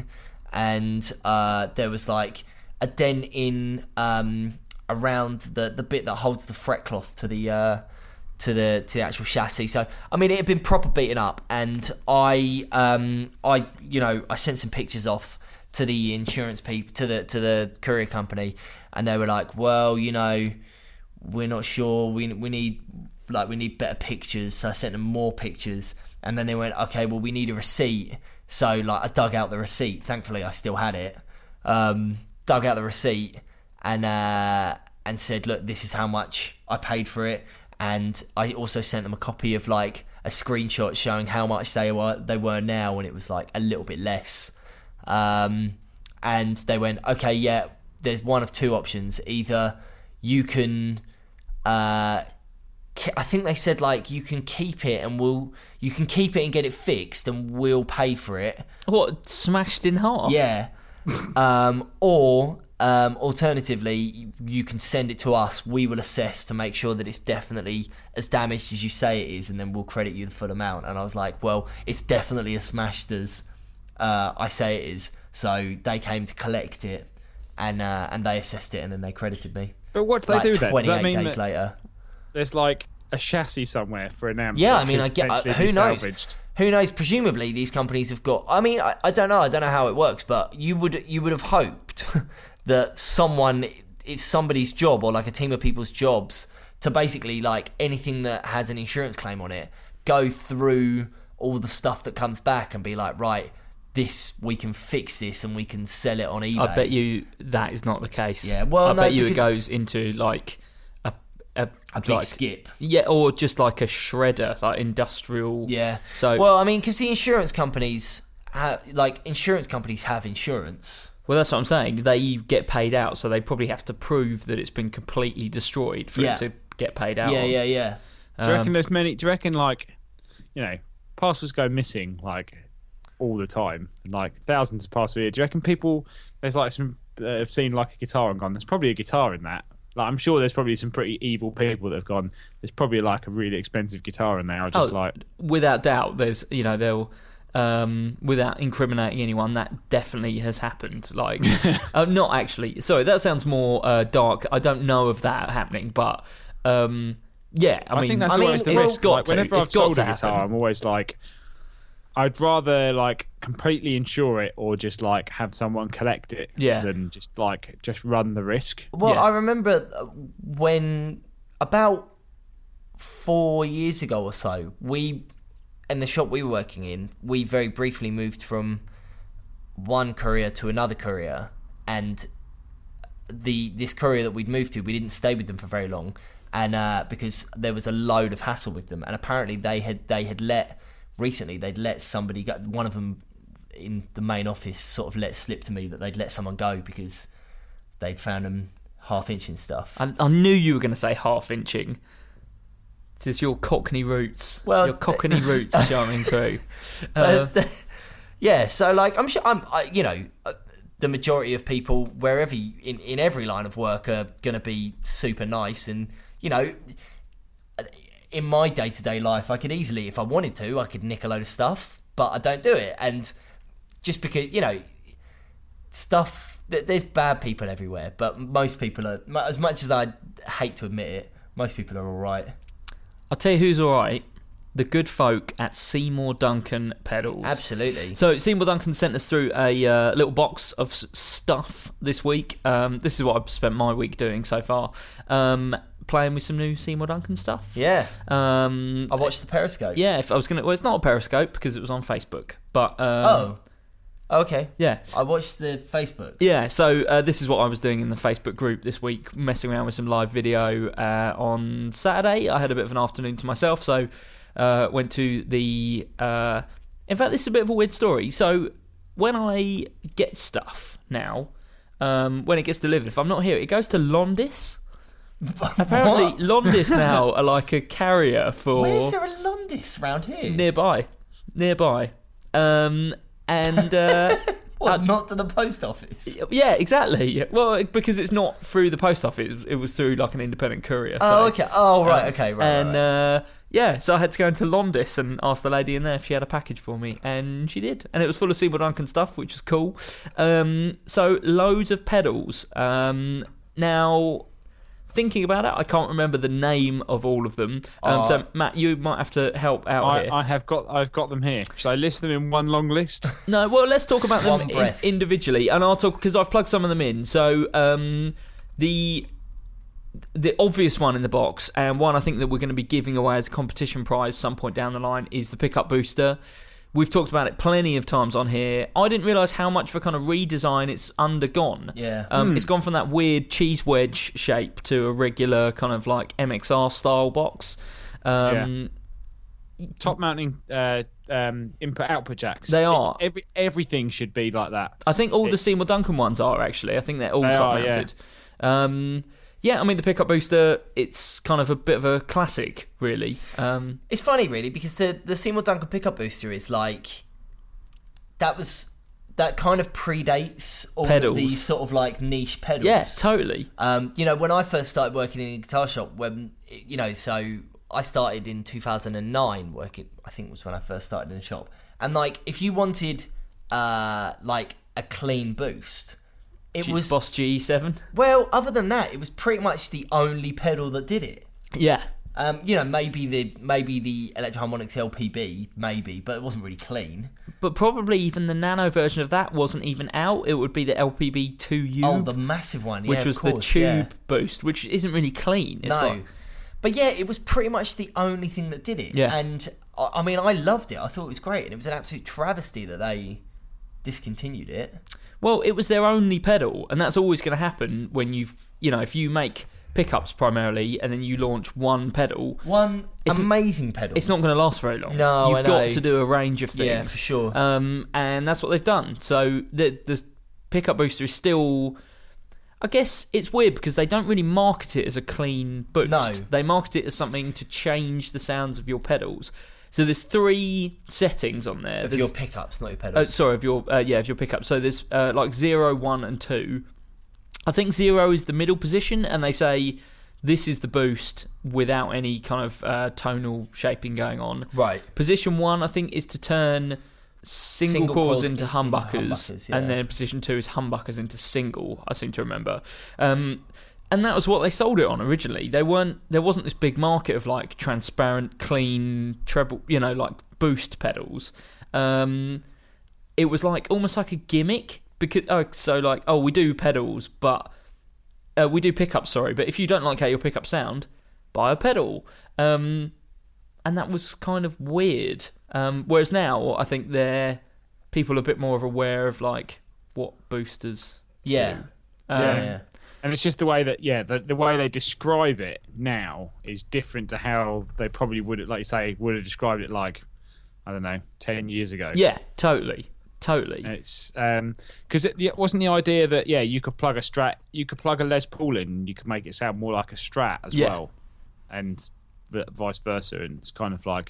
Speaker 6: and uh, there was like a dent in um, around the, the bit that holds the fret cloth to the uh, to the to the actual chassis. So I mean, it had been proper beaten up, and I um, I you know I sent some pictures off to the insurance people, to the to the courier company, and they were like, well, you know, we're not sure. We we need like we need better pictures. So I sent them more pictures, and then they went, okay, well, we need a receipt. So like I dug out the receipt. Thankfully, I still had it. Um, dug out the receipt and uh, and said, look, this is how much I paid for it. And I also sent them a copy of like a screenshot showing how much they were they were now, and it was like a little bit less. Um, and they went, okay, yeah, there's one of two options. Either you can, uh, I think they said like you can keep it and we'll you can keep it and get it fixed and we'll pay for it.
Speaker 4: What, smashed in half?
Speaker 6: Yeah. um, or um, alternatively, you can send it to us. We will assess to make sure that it's definitely as damaged as you say it is, and then we'll credit you the full amount. And I was like, well, it's definitely as smashed as uh, I say it is. So they came to collect it, and uh, and they assessed it, and then they credited me.
Speaker 5: But what do they
Speaker 6: like
Speaker 5: do then? Does that
Speaker 6: twenty-eight
Speaker 5: mean
Speaker 6: days
Speaker 5: that
Speaker 6: later.
Speaker 5: there's like a chassis somewhere for an amp?
Speaker 6: Yeah,
Speaker 5: that
Speaker 6: I mean,
Speaker 5: could
Speaker 6: I get. Uh,
Speaker 5: potentially
Speaker 6: who
Speaker 5: be
Speaker 6: knows?
Speaker 5: salvaged?
Speaker 6: Who knows? Presumably, these companies have got. I mean, I, I don't know. I don't know how it works, but you would you would have hoped that someone it's somebody's job or like a team of people's jobs to basically like anything that has an insurance claim on it, go through all the stuff that comes back and be like, right, this we can fix this and we can sell it on eBay.
Speaker 4: I bet you that is not the case.
Speaker 6: Yeah, well,
Speaker 4: I
Speaker 6: no,
Speaker 4: bet you it
Speaker 6: because-
Speaker 4: goes into like a a,
Speaker 6: a big
Speaker 4: like,
Speaker 6: skip.
Speaker 4: Yeah, or just like a shredder, like industrial.
Speaker 6: Yeah.
Speaker 4: So
Speaker 6: well, I mean, because the insurance companies, ha- like insurance companies have insurance.
Speaker 4: well, that's what I'm saying. They get paid out, so they probably have to prove that it's been completely destroyed for
Speaker 6: Yeah.
Speaker 4: it to get paid out.
Speaker 6: Yeah,
Speaker 4: on.
Speaker 6: yeah, yeah.
Speaker 5: Do you reckon
Speaker 4: Um,
Speaker 5: there's many? Do you reckon like, you know, passwords go missing like all the time, like thousands of passwords? Do you reckon people there's like some uh, have seen like a guitar and gone, there's probably a guitar in that? Like I'm sure there's probably some pretty evil people that have gone, there's probably like a really expensive guitar in there. I just
Speaker 4: Oh,
Speaker 5: like
Speaker 4: without doubt, there's you know they'll. Um, without incriminating anyone, that definitely has happened. Like, uh, not actually. Sorry, that sounds more uh, dark. I don't know of that happening, but um, yeah, I,
Speaker 5: I,
Speaker 4: mean,
Speaker 5: think that's
Speaker 6: I mean,
Speaker 5: always the
Speaker 6: it's
Speaker 5: risk.
Speaker 4: got
Speaker 5: Like,
Speaker 4: to.
Speaker 5: whenever
Speaker 4: It's
Speaker 5: I've
Speaker 4: got
Speaker 5: sold
Speaker 4: to
Speaker 5: a guitar,
Speaker 4: happen.
Speaker 5: I'm always like, I'd rather like completely insure it or just like have someone collect it
Speaker 4: Yeah.
Speaker 5: than just like just run the risk.
Speaker 6: Well,
Speaker 4: Yeah.
Speaker 6: I remember uh, when about four years ago or so, we in the shop we were working in, we very briefly moved from one courier to another courier, and the this courier that we'd moved to, we didn't stay with them for very long, and uh, because there was a load of hassle with them, and apparently they had they had let recently they'd let somebody go. One of them in the main office sort of let slip to me that they'd let someone go because they'd found them half inching stuff.
Speaker 4: I, I knew you were going to say half inching. This is your Cockney roots.
Speaker 6: Well,
Speaker 4: your Cockney roots shining through. Uh,
Speaker 6: Uh, yeah, so like I'm sure I'm, I, you know, uh, the majority of people wherever you, in in every line of work are going to be super nice, and you know, in my day to day life, I could easily, if I wanted to, I could nick a load of stuff, but I don't do it, and just because you know, stuff. th- There's bad people everywhere, but most people are. As much as I hate to admit it, most people are all right.
Speaker 4: I'll tell you who's all right. The good folk at Seymour Duncan Pedals.
Speaker 6: Absolutely.
Speaker 4: So Seymour Duncan sent us through a uh, little box of s- stuff this week. Um, this is what I've spent my week doing so far. Um, playing with some new Seymour Duncan stuff.
Speaker 6: Yeah.
Speaker 4: Um,
Speaker 6: I watched the Periscope.
Speaker 4: yeah, if I was gonna. Well, it's not a Periscope because it was on Facebook, but um,
Speaker 6: Oh. Okay.
Speaker 4: yeah.
Speaker 6: I watched the Facebook.
Speaker 4: Yeah, so uh, this is what I was doing in the Facebook group this week, messing around with some live video. Uh, on Saturday, I had a bit of an afternoon to myself, so uh, went to the... Uh, in fact, this is a bit of a weird story. So when I get stuff now, um, when it gets delivered, if I'm not here, it goes to Londis. Apparently,
Speaker 6: What?
Speaker 4: Londis now are like a carrier for...
Speaker 6: Where's there a Londis round here?
Speaker 4: Nearby. Nearby. Um... And uh,
Speaker 6: What,
Speaker 4: uh,
Speaker 6: not to the post office?
Speaker 4: yeah, exactly. Well, because it's not through the post office; it was through like an independent courier.
Speaker 6: Oh,
Speaker 4: so,
Speaker 6: okay. Oh, right.
Speaker 4: um,
Speaker 6: Okay. Right.
Speaker 4: and
Speaker 6: right, right.
Speaker 4: Uh, yeah, so I had to go into Londis and ask the lady in there if she had a package for me, and she did. And it was full of Seymour Duncan stuff, which is cool. Um, so loads of pedals. Um, now. Thinking about it, I can't remember the name of all of them. Um,
Speaker 6: Oh.
Speaker 4: so Matt, you might have to help out
Speaker 5: I,
Speaker 4: here.
Speaker 5: I have got I've got them here. Should I list them in one long list?
Speaker 4: No, well, let's talk about them
Speaker 6: One
Speaker 4: in,
Speaker 6: breath.
Speaker 4: individually, and I'll talk because I've plugged some of them in. So um, the the obvious one in the box, and one I think that we're going to be giving away as a competition prize some point down the line, is the pickup booster. We've talked about it plenty of times on here. I didn't realise how much of a kind of redesign it's undergone.
Speaker 6: Yeah.
Speaker 4: Um, It's gone from that weird cheese wedge shape to a regular kind of like M X R style box. Um,
Speaker 5: Top mounting uh, um, input output jacks.
Speaker 4: They
Speaker 5: It-
Speaker 4: are.
Speaker 5: every everything should be like that.
Speaker 4: I think all the
Speaker 5: It's-
Speaker 4: Seymour Duncan ones are actually. I think they're all
Speaker 5: They
Speaker 4: top
Speaker 5: are, yeah.
Speaker 4: mounted. Um, yeah, I mean the pickup booster. It's kind of a bit of a classic, really. Um,
Speaker 6: It's funny, really, because the the Seymour Duncan pickup booster is like that was that kind of predates all
Speaker 4: Pedals.
Speaker 6: of these sort of like niche pedals.
Speaker 4: yeah, totally.
Speaker 6: Um, you know, when I first started working in a guitar shop, when you know, so I started in two thousand nine working. I think was when I first started in the shop, and like if you wanted uh, like a clean boost, it
Speaker 4: G-
Speaker 6: was
Speaker 4: Boss G E seven.
Speaker 6: well. Other than that, it was pretty much the only pedal that did it.
Speaker 4: Yeah,
Speaker 6: Um, you know, maybe the maybe the Electro Harmonix L P B, maybe, but it wasn't really clean.
Speaker 4: but probably even the nano version of that wasn't even out. It would be the L P B two U,
Speaker 6: Oh, the massive one, yeah,
Speaker 4: which
Speaker 6: of
Speaker 4: was the
Speaker 6: course,
Speaker 4: tube
Speaker 6: yeah.
Speaker 4: boost, which isn't really clean. It's
Speaker 6: No,
Speaker 4: like,
Speaker 6: but yeah, it was pretty much the only thing that did it.
Speaker 4: Yeah.
Speaker 6: And I I mean, I loved it. I thought it was great, and it was an absolute travesty that they discontinued it.
Speaker 4: well, it was their only pedal, and that's always going to happen when you've, you know, if you make pickups primarily and then you launch one pedal,
Speaker 6: One
Speaker 4: It's-
Speaker 6: amazing pedal.
Speaker 4: it's not going to last very long.
Speaker 6: No,
Speaker 4: You've
Speaker 6: I
Speaker 4: got
Speaker 6: know.
Speaker 4: to do a range of things.
Speaker 6: Yeah, for sure.
Speaker 4: Um, and that's what they've done. So the the pickup booster is still, I guess it's weird because they don't really market it as a clean boost.
Speaker 6: No.
Speaker 4: They market it as something to change the sounds of your pedals. So there's three settings on there.
Speaker 6: Of
Speaker 4: There's-
Speaker 6: your pickups, not your
Speaker 4: Oh,
Speaker 6: pedals.
Speaker 4: sorry, of your uh, yeah, of your pickup. So there's uh, like zero, one, and two. I think zero is the middle position, and they say this is the boost without any kind of uh, tonal shaping going on.
Speaker 6: Right.
Speaker 4: Position one, I think, is to turn single,
Speaker 6: Single
Speaker 4: coils
Speaker 6: coils
Speaker 4: into
Speaker 6: into
Speaker 4: humbuckers,
Speaker 6: humbuckers, yeah.
Speaker 4: and then position two is humbuckers into single. I seem to remember. Um, and that was what they sold it on originally. They weren't. There wasn't this big market of like transparent, clean treble, you know, like boost pedals. Um, it was like almost like a gimmick because oh, so like oh, we do pedals, but uh, we do pickups. Sorry, but if you don't like how your pickups sound, buy a pedal. Um, and that was kind of weird. Um, whereas now, I think they're people are a bit more aware of like what boosters.
Speaker 6: Yeah.
Speaker 4: do.
Speaker 6: Yeah,
Speaker 4: Um,
Speaker 6: yeah.
Speaker 5: And it's just the way that, yeah, the, the way they describe it now is different to how they probably would, like you say, would have described it like, I don't know, ten years ago.
Speaker 4: Yeah, totally, totally.
Speaker 5: It's because it, it wasn't the idea that, yeah, you could plug a Strat, you could plug a Les Paul in and you could make it sound more like a Strat as
Speaker 4: Yeah.
Speaker 5: well. And v- vice versa. And it's kind of like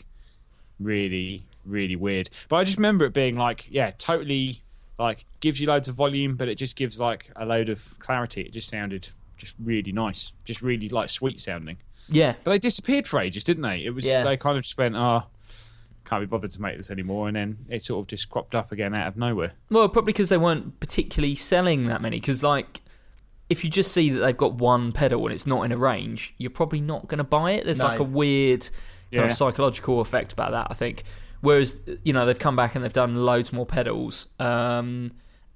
Speaker 5: really, really weird. But I just remember it being like, yeah, totally like gives you loads of volume, but it just gives like a load of clarity. It just sounded just really nice, just really like sweet sounding.
Speaker 4: Yeah,
Speaker 5: But they disappeared for ages, didn't they? It was
Speaker 6: Yeah.
Speaker 5: they kind of just went, oh, can't be bothered to make this anymore, and then it sort of just cropped up again out of nowhere.
Speaker 4: well, probably because they weren't particularly selling that many. Because like if you just see that they've got one pedal and it's not in a range, you're probably not going to buy it. There's
Speaker 6: No.
Speaker 4: like a weird kind
Speaker 5: Yeah.
Speaker 4: of psychological effect about that, I think. Whereas, you know, they've come back and they've done loads more pedals. Um,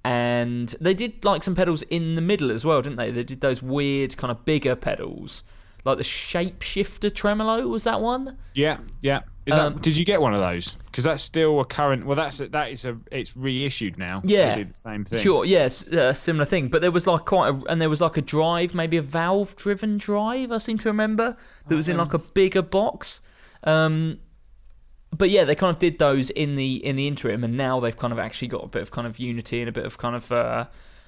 Speaker 4: and they did like some pedals in the middle as well, didn't they? They did those weird kind of bigger pedals. Like the Shapeshifter Tremolo, was that one?
Speaker 5: Yeah, yeah. Is
Speaker 4: Um,
Speaker 5: that, did you get one of those? Because that's still a current. Well, that's that is a. It's reissued now.
Speaker 4: Yeah.
Speaker 5: They did the same thing.
Speaker 4: Sure, yes, uh, similar thing. But there was like quite a, and there was like a drive, maybe a valve-driven drive, I seem to remember, that was in like a bigger box. Um, but yeah, they kind of did those in the in the interim, and now they've kind of actually got a bit of kind of unity and a bit of kind of uh,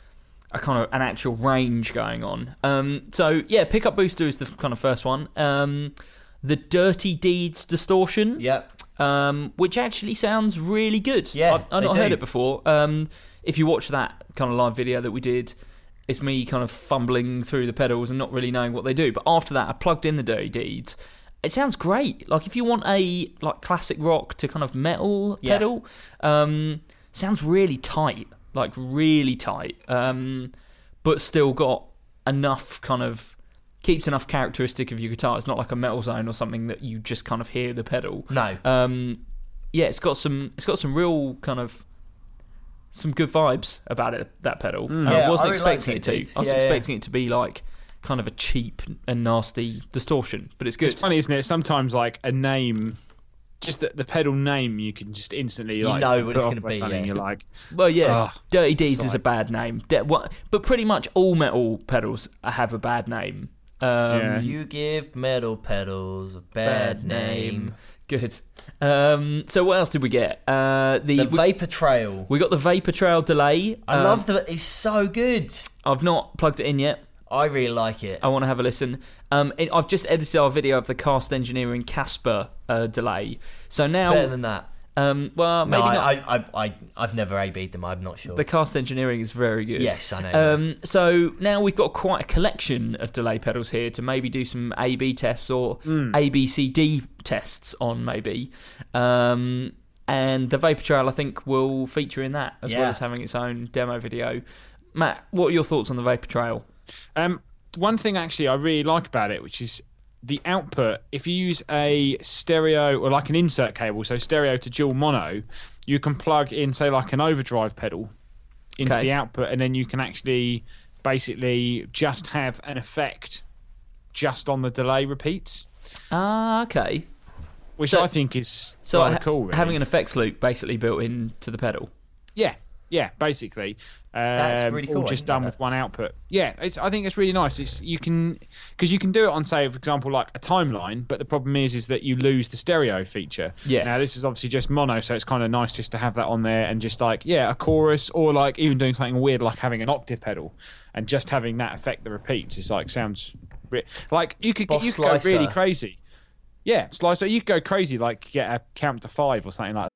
Speaker 4: a kind of an actual range going on. Um, so yeah, Pickup Booster is the kind of first one. Um, the Dirty Deeds Distortion.
Speaker 6: Yep.
Speaker 4: Um, which actually sounds really good.
Speaker 6: Yeah,
Speaker 4: I've, I've
Speaker 6: they
Speaker 4: not
Speaker 6: do.
Speaker 4: heard it before. Um, if you watch that kind of live video that we did, it's me kind of fumbling through the pedals and not really knowing what they do. But after that, I plugged in the Dirty Deeds. It sounds great. Like if you want a like classic rock to kind of metal
Speaker 6: Yeah.
Speaker 4: pedal, um, sounds really tight, like really tight, um, but still got enough kind of. Keeps enough characteristic of your guitar. It's not like a Metal Zone or something that you just kind of hear the pedal.
Speaker 6: No.
Speaker 4: Um, yeah, it's got some. It's got some real kind of some good vibes about it. That pedal. Uh,
Speaker 6: Yeah,
Speaker 4: I wasn't
Speaker 6: I really like
Speaker 4: expecting
Speaker 6: it,
Speaker 4: it to.
Speaker 6: dude.
Speaker 4: I was
Speaker 6: Yeah,
Speaker 4: expecting it to be like kind of a cheap and nasty distortion, but it's good.
Speaker 5: It's funny, isn't it? Sometimes like a name, just the, the pedal name, you can just instantly
Speaker 6: You
Speaker 5: like
Speaker 6: know what
Speaker 5: put
Speaker 6: it's
Speaker 5: off
Speaker 6: gonna
Speaker 5: by
Speaker 6: be,
Speaker 5: something.
Speaker 6: yeah.
Speaker 5: You're like,
Speaker 4: Well, yeah,
Speaker 5: Ugh,
Speaker 4: Dirty Deeds
Speaker 5: it's
Speaker 4: is a
Speaker 5: like-
Speaker 4: bad name. De- what, but pretty much all metal pedals have a bad name. Um,
Speaker 5: Yeah.
Speaker 6: You give metal pedals a bad, name.
Speaker 4: Good. Um, so what else did we get? Uh, the
Speaker 6: The
Speaker 4: we,
Speaker 6: Vapor Trail.
Speaker 4: we got the Vapor Trail delay.
Speaker 6: I
Speaker 4: Um,
Speaker 6: love that. It's so good.
Speaker 4: I've not plugged it in yet.
Speaker 6: I really like it.
Speaker 4: I want to have a listen. Um, it, I've just edited our video of the Cast Engineering Casper uh, delay. So now,
Speaker 6: Better than that.
Speaker 4: um, well, maybe
Speaker 6: no,
Speaker 4: not.
Speaker 6: I, I, I, I, I've never A B'd them. I'm not sure.
Speaker 4: The Cast Engineering is very good.
Speaker 6: Yes, I know.
Speaker 4: Um, so now we've got quite a collection of delay pedals here to maybe do some A B tests or A B C D tests on, maybe. Um, and the Vapor Trail, I think, will feature in that as well
Speaker 6: Yeah.
Speaker 4: as having its own demo video. Matt, what are your thoughts on the Vapor Trail?
Speaker 5: Um, one thing actually I really like about it, which is the output. If you use a stereo or like an insert cable, so stereo to dual mono, you can plug in, say, like an overdrive pedal into
Speaker 4: Okay.
Speaker 5: the output, and then you can actually basically just have an effect just on the delay repeats,
Speaker 4: Ah, okay.
Speaker 5: which
Speaker 4: So-
Speaker 5: I think is
Speaker 4: So
Speaker 5: rather
Speaker 4: ha-
Speaker 5: cool. Really.
Speaker 4: having an effects loop basically built into the pedal.
Speaker 5: Yeah, yeah, basically. Um,
Speaker 6: That's really cool,
Speaker 5: All
Speaker 6: I
Speaker 5: just
Speaker 6: didn't know
Speaker 5: done
Speaker 6: that.
Speaker 5: with one output. Yeah, it's, I think it's really nice. It's you can because you can do it on, say, for example, like a timeline. But the problem is, is that you lose the stereo feature.
Speaker 4: Yes.
Speaker 5: Now this is obviously just mono, so it's kind of nice just to have that on there and just like yeah, a chorus or like even doing something weird like having an octave pedal and just having that effect that repeats. It's like sounds re- like you could
Speaker 6: Boss
Speaker 5: you could go really
Speaker 6: Slicer.
Speaker 5: crazy. Yeah, slicer. You could go crazy like get a count to five or something like that.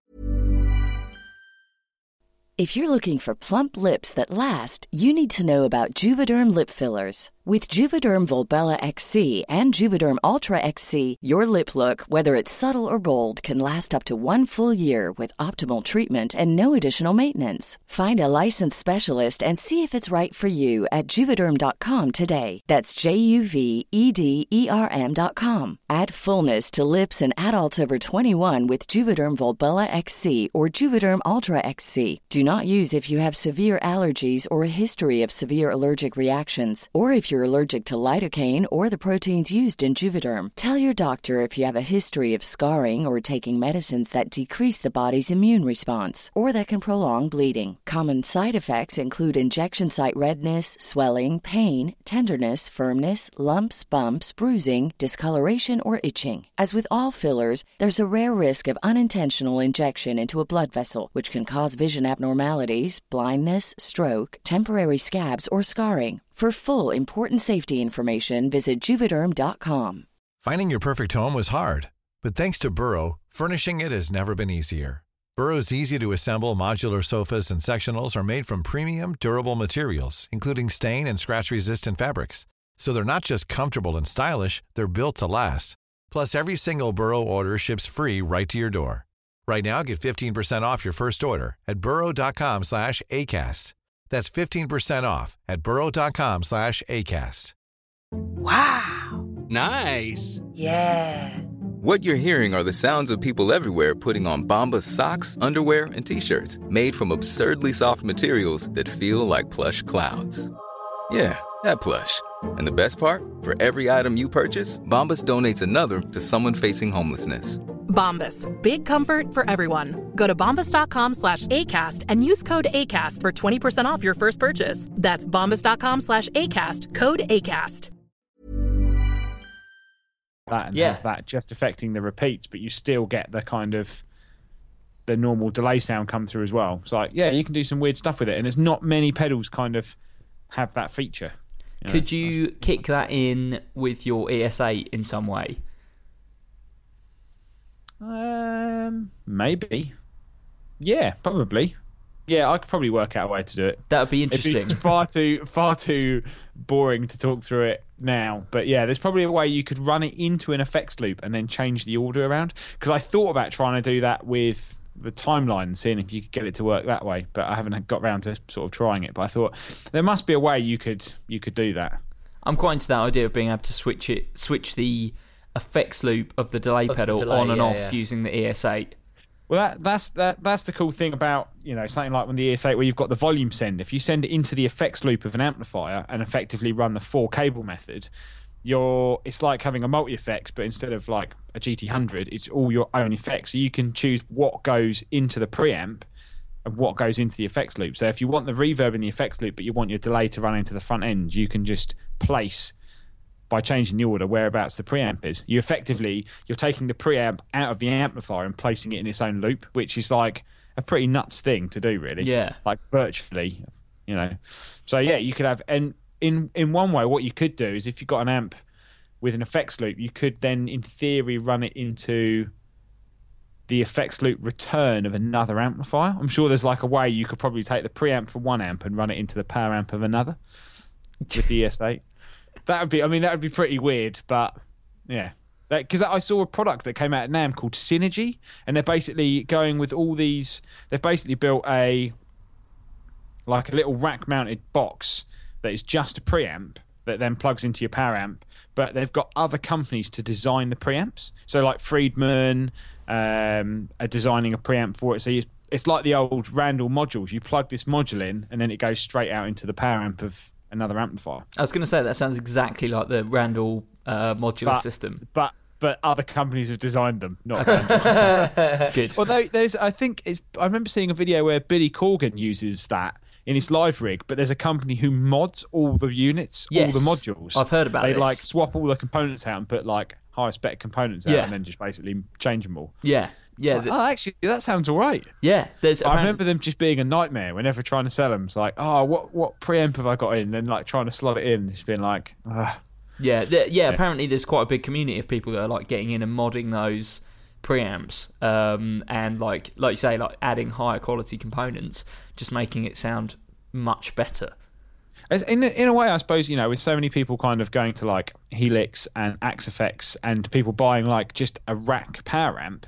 Speaker 2: If you're looking for plump lips that last, you need to know about Juvederm lip fillers. With Juvederm Volbella X C and Juvederm Ultra X C, your lip look, whether it's subtle or bold, can last up to one full year with optimal treatment and no additional maintenance. Find a licensed specialist and see if it's right for you at juvederm dot com today. That's J U V E D E R M dot com. Add fullness to lips in adults over twenty-one with Juvederm Volbella X C or Juvederm Ultra X C. Do not use if you have severe allergies or a history of severe allergic reactions, or if you're allergic to lidocaine or the proteins used in Juvederm. Tell your doctor if you have a history of scarring or taking medicines that decrease the body's immune response or that can prolong bleeding. Common side effects include injection site redness, swelling, pain, tenderness, firmness, lumps, bumps, bruising, discoloration, or itching. As with all fillers, there's a rare risk of unintentional injection into a blood vessel, which can cause vision abnormalities, blindness, stroke, temporary scabs, or scarring. For full, important safety information, visit Juvederm dot com.
Speaker 7: Finding your perfect home was hard, but thanks to Burrow, furnishing it has never been easier. Burrow's easy-to-assemble modular sofas and sectionals are made from premium, durable materials, including stain and scratch-resistant fabrics. So they're not just comfortable and stylish, they're built to last. Plus, every single Burrow order ships free right to your door. Right now, get fifteen percent off your first order at burrow dot com slash ACAST. That's fifteen percent off at burrow.com slash ACAST.
Speaker 8: Wow.
Speaker 9: Nice.
Speaker 8: Yeah.
Speaker 10: What you're hearing are the sounds of people everywhere putting on Bombas socks, underwear, and T-shirts made from absurdly soft materials that feel like plush clouds. Yeah, that plush. And the best part? For every item you purchase, Bombas donates another to someone facing homelessness.
Speaker 11: Bombas. Big comfort for everyone. Go to bombas.com slash ACAST and use code ACAST for twenty percent off your first purchase. That's bombas.com slash ACAST. Code ACAST.
Speaker 5: That and
Speaker 6: Yeah.
Speaker 5: have that just affecting the repeats, but you still get the kind of the normal delay sound come through as well. It's like, yeah, you can do some weird stuff with it, and there's not many pedals kind of have that feature. You know?
Speaker 4: Could you kick that in with your E S eight in some way?
Speaker 5: Um, maybe. Yeah, probably. Yeah, I could probably work out a way to do it.
Speaker 4: That would be
Speaker 5: It'd
Speaker 4: interesting.
Speaker 5: be far too far too boring to talk through it now. But yeah, there's probably a way you could run it into an effects loop and then change the order around. Because I thought about trying to do that with the timeline, seeing if you could get it to work that way. But I haven't got round to sort of trying it. But I thought there must be a way you could you could do that.
Speaker 4: I'm quite into that idea of being able to switch it, switch the effects loop of the delay
Speaker 6: Of the
Speaker 4: pedal
Speaker 6: delay,
Speaker 4: on and
Speaker 6: yeah,
Speaker 4: off
Speaker 6: yeah.
Speaker 4: using the E S eight.
Speaker 5: Well, that, that's that, that's the cool thing about, you know, something like when the E S eight, where you've got the volume send. If you send it into the effects loop of an amplifier and effectively run the four cable method, you're it's like having a multi effects, but instead of like a G T one hundred, it's all your own effects. So you can choose what goes into the preamp and what goes into the effects loop. So if you want the reverb in the effects loop, but you want your delay to run into the front end, you can just place, by changing the order, whereabouts the preamp is. You effectively, you're taking the preamp out of the amplifier and placing it in its own loop, which is like a pretty nuts thing to do, really.
Speaker 4: Yeah.
Speaker 5: Like virtually, you know. So yeah, you could have, and in, in one way, what you could do is if you've got an amp with an effects loop, you could then, in theory, run it into the effects loop return of another amplifier. I'm sure there's like a way you could probably take the preamp for one amp and run it into the power amp of another with the E S eight. That would be, I mean, that would be pretty weird, but yeah. Because I saw a product that came out at NAMM called Synergy, and they're basically going with all these, they've basically built a, like a little rack-mounted box that is just a preamp that then plugs into your power amp, but they've got other companies to design the preamps. So like Friedman um, are designing a preamp for it. So it's, it's like the old Randall modules. You plug this module in, and then it goes straight out into the power amp of another amplifier.
Speaker 4: I was going to say that sounds exactly like the Randall uh, modular
Speaker 5: but,
Speaker 4: system.
Speaker 5: But but other companies have designed them, not Randall.
Speaker 4: Good.
Speaker 5: Although there's, I think it's, I remember seeing a video where Billy Corgan uses that in his live rig, but there's a company who mods all the units,
Speaker 4: Yes,
Speaker 5: all the modules.
Speaker 4: I've heard about
Speaker 5: they
Speaker 4: this.
Speaker 5: like swap all the components out and put like higher spec components out,
Speaker 4: Yeah.
Speaker 5: and then just basically change them all.
Speaker 4: Yeah, yeah,
Speaker 5: It's like,
Speaker 4: th-
Speaker 5: oh, actually, that sounds all right.
Speaker 4: yeah. There's
Speaker 5: I
Speaker 4: apparent-
Speaker 5: remember them just being a nightmare whenever trying to sell them. It's like, oh, what what preamp have I got in? And like trying to slot it in, just being like, ah.
Speaker 4: Yeah, th- yeah, apparently there's quite a big community of people that are like getting in and modding those preamps, um, and like like you say, like adding higher quality components, just making it sound much better.
Speaker 5: As- In a, in a way, I suppose, you know, with so many people kind of going to like Helix and Axe Effects and people buying like just a rack power amp,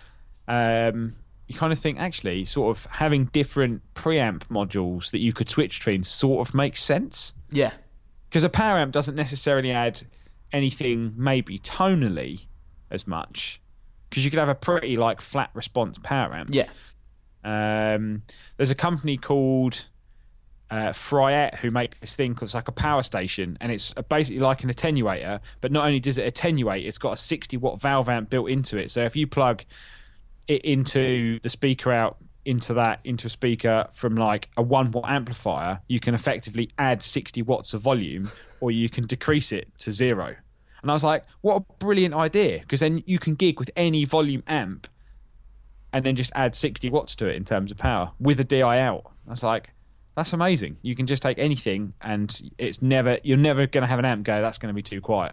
Speaker 5: um, you kind of think actually sort of having different preamp modules that you could switch between sort of makes sense.
Speaker 4: Yeah,
Speaker 5: Because a power amp doesn't necessarily add anything maybe tonally as much, because you could have a pretty like flat response power amp.
Speaker 4: yeah,
Speaker 5: Um, there's a company called uh, Fryette who make this thing called, it's like a power station, and it's basically like an attenuator, but not only does it attenuate, it's got a sixty watt valve amp built into it. So if you plug it into the speaker out into that into a speaker from like a one watt amplifier, you can effectively add sixty watts of volume, or you can decrease it to zero. And I was like, what a brilliant idea, because then you can gig with any volume amp and then just add sixty watts to it in terms of power with a D I out. I was like, that's amazing. You can just take anything, and it's never you're never going to have an amp go, that's going to be too quiet.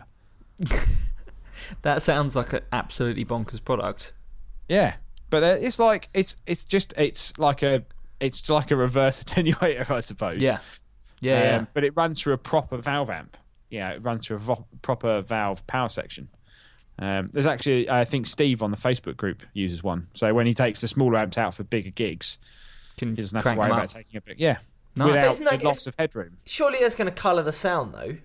Speaker 4: that sounds like an absolutely bonkers product.
Speaker 5: Yeah, but uh, it's like it's it's just it's like a it's like a reverse attenuator, I suppose.
Speaker 4: Yeah, yeah,
Speaker 5: Um,
Speaker 4: yeah.
Speaker 5: But it runs through a proper valve amp. Yeah, it runs through a vo- proper valve power section. Um, there's actually, I think Steve on the Facebook group uses one. So when he takes the smaller amps out for bigger gigs,
Speaker 4: Can
Speaker 5: he doesn't have
Speaker 4: crank
Speaker 5: to worry
Speaker 4: them
Speaker 5: about
Speaker 4: up.
Speaker 5: taking a bit. Yeah,
Speaker 4: Nice.
Speaker 5: without
Speaker 6: Isn't that-
Speaker 5: the loss of headroom.
Speaker 6: Surely that's going to colour the sound, though.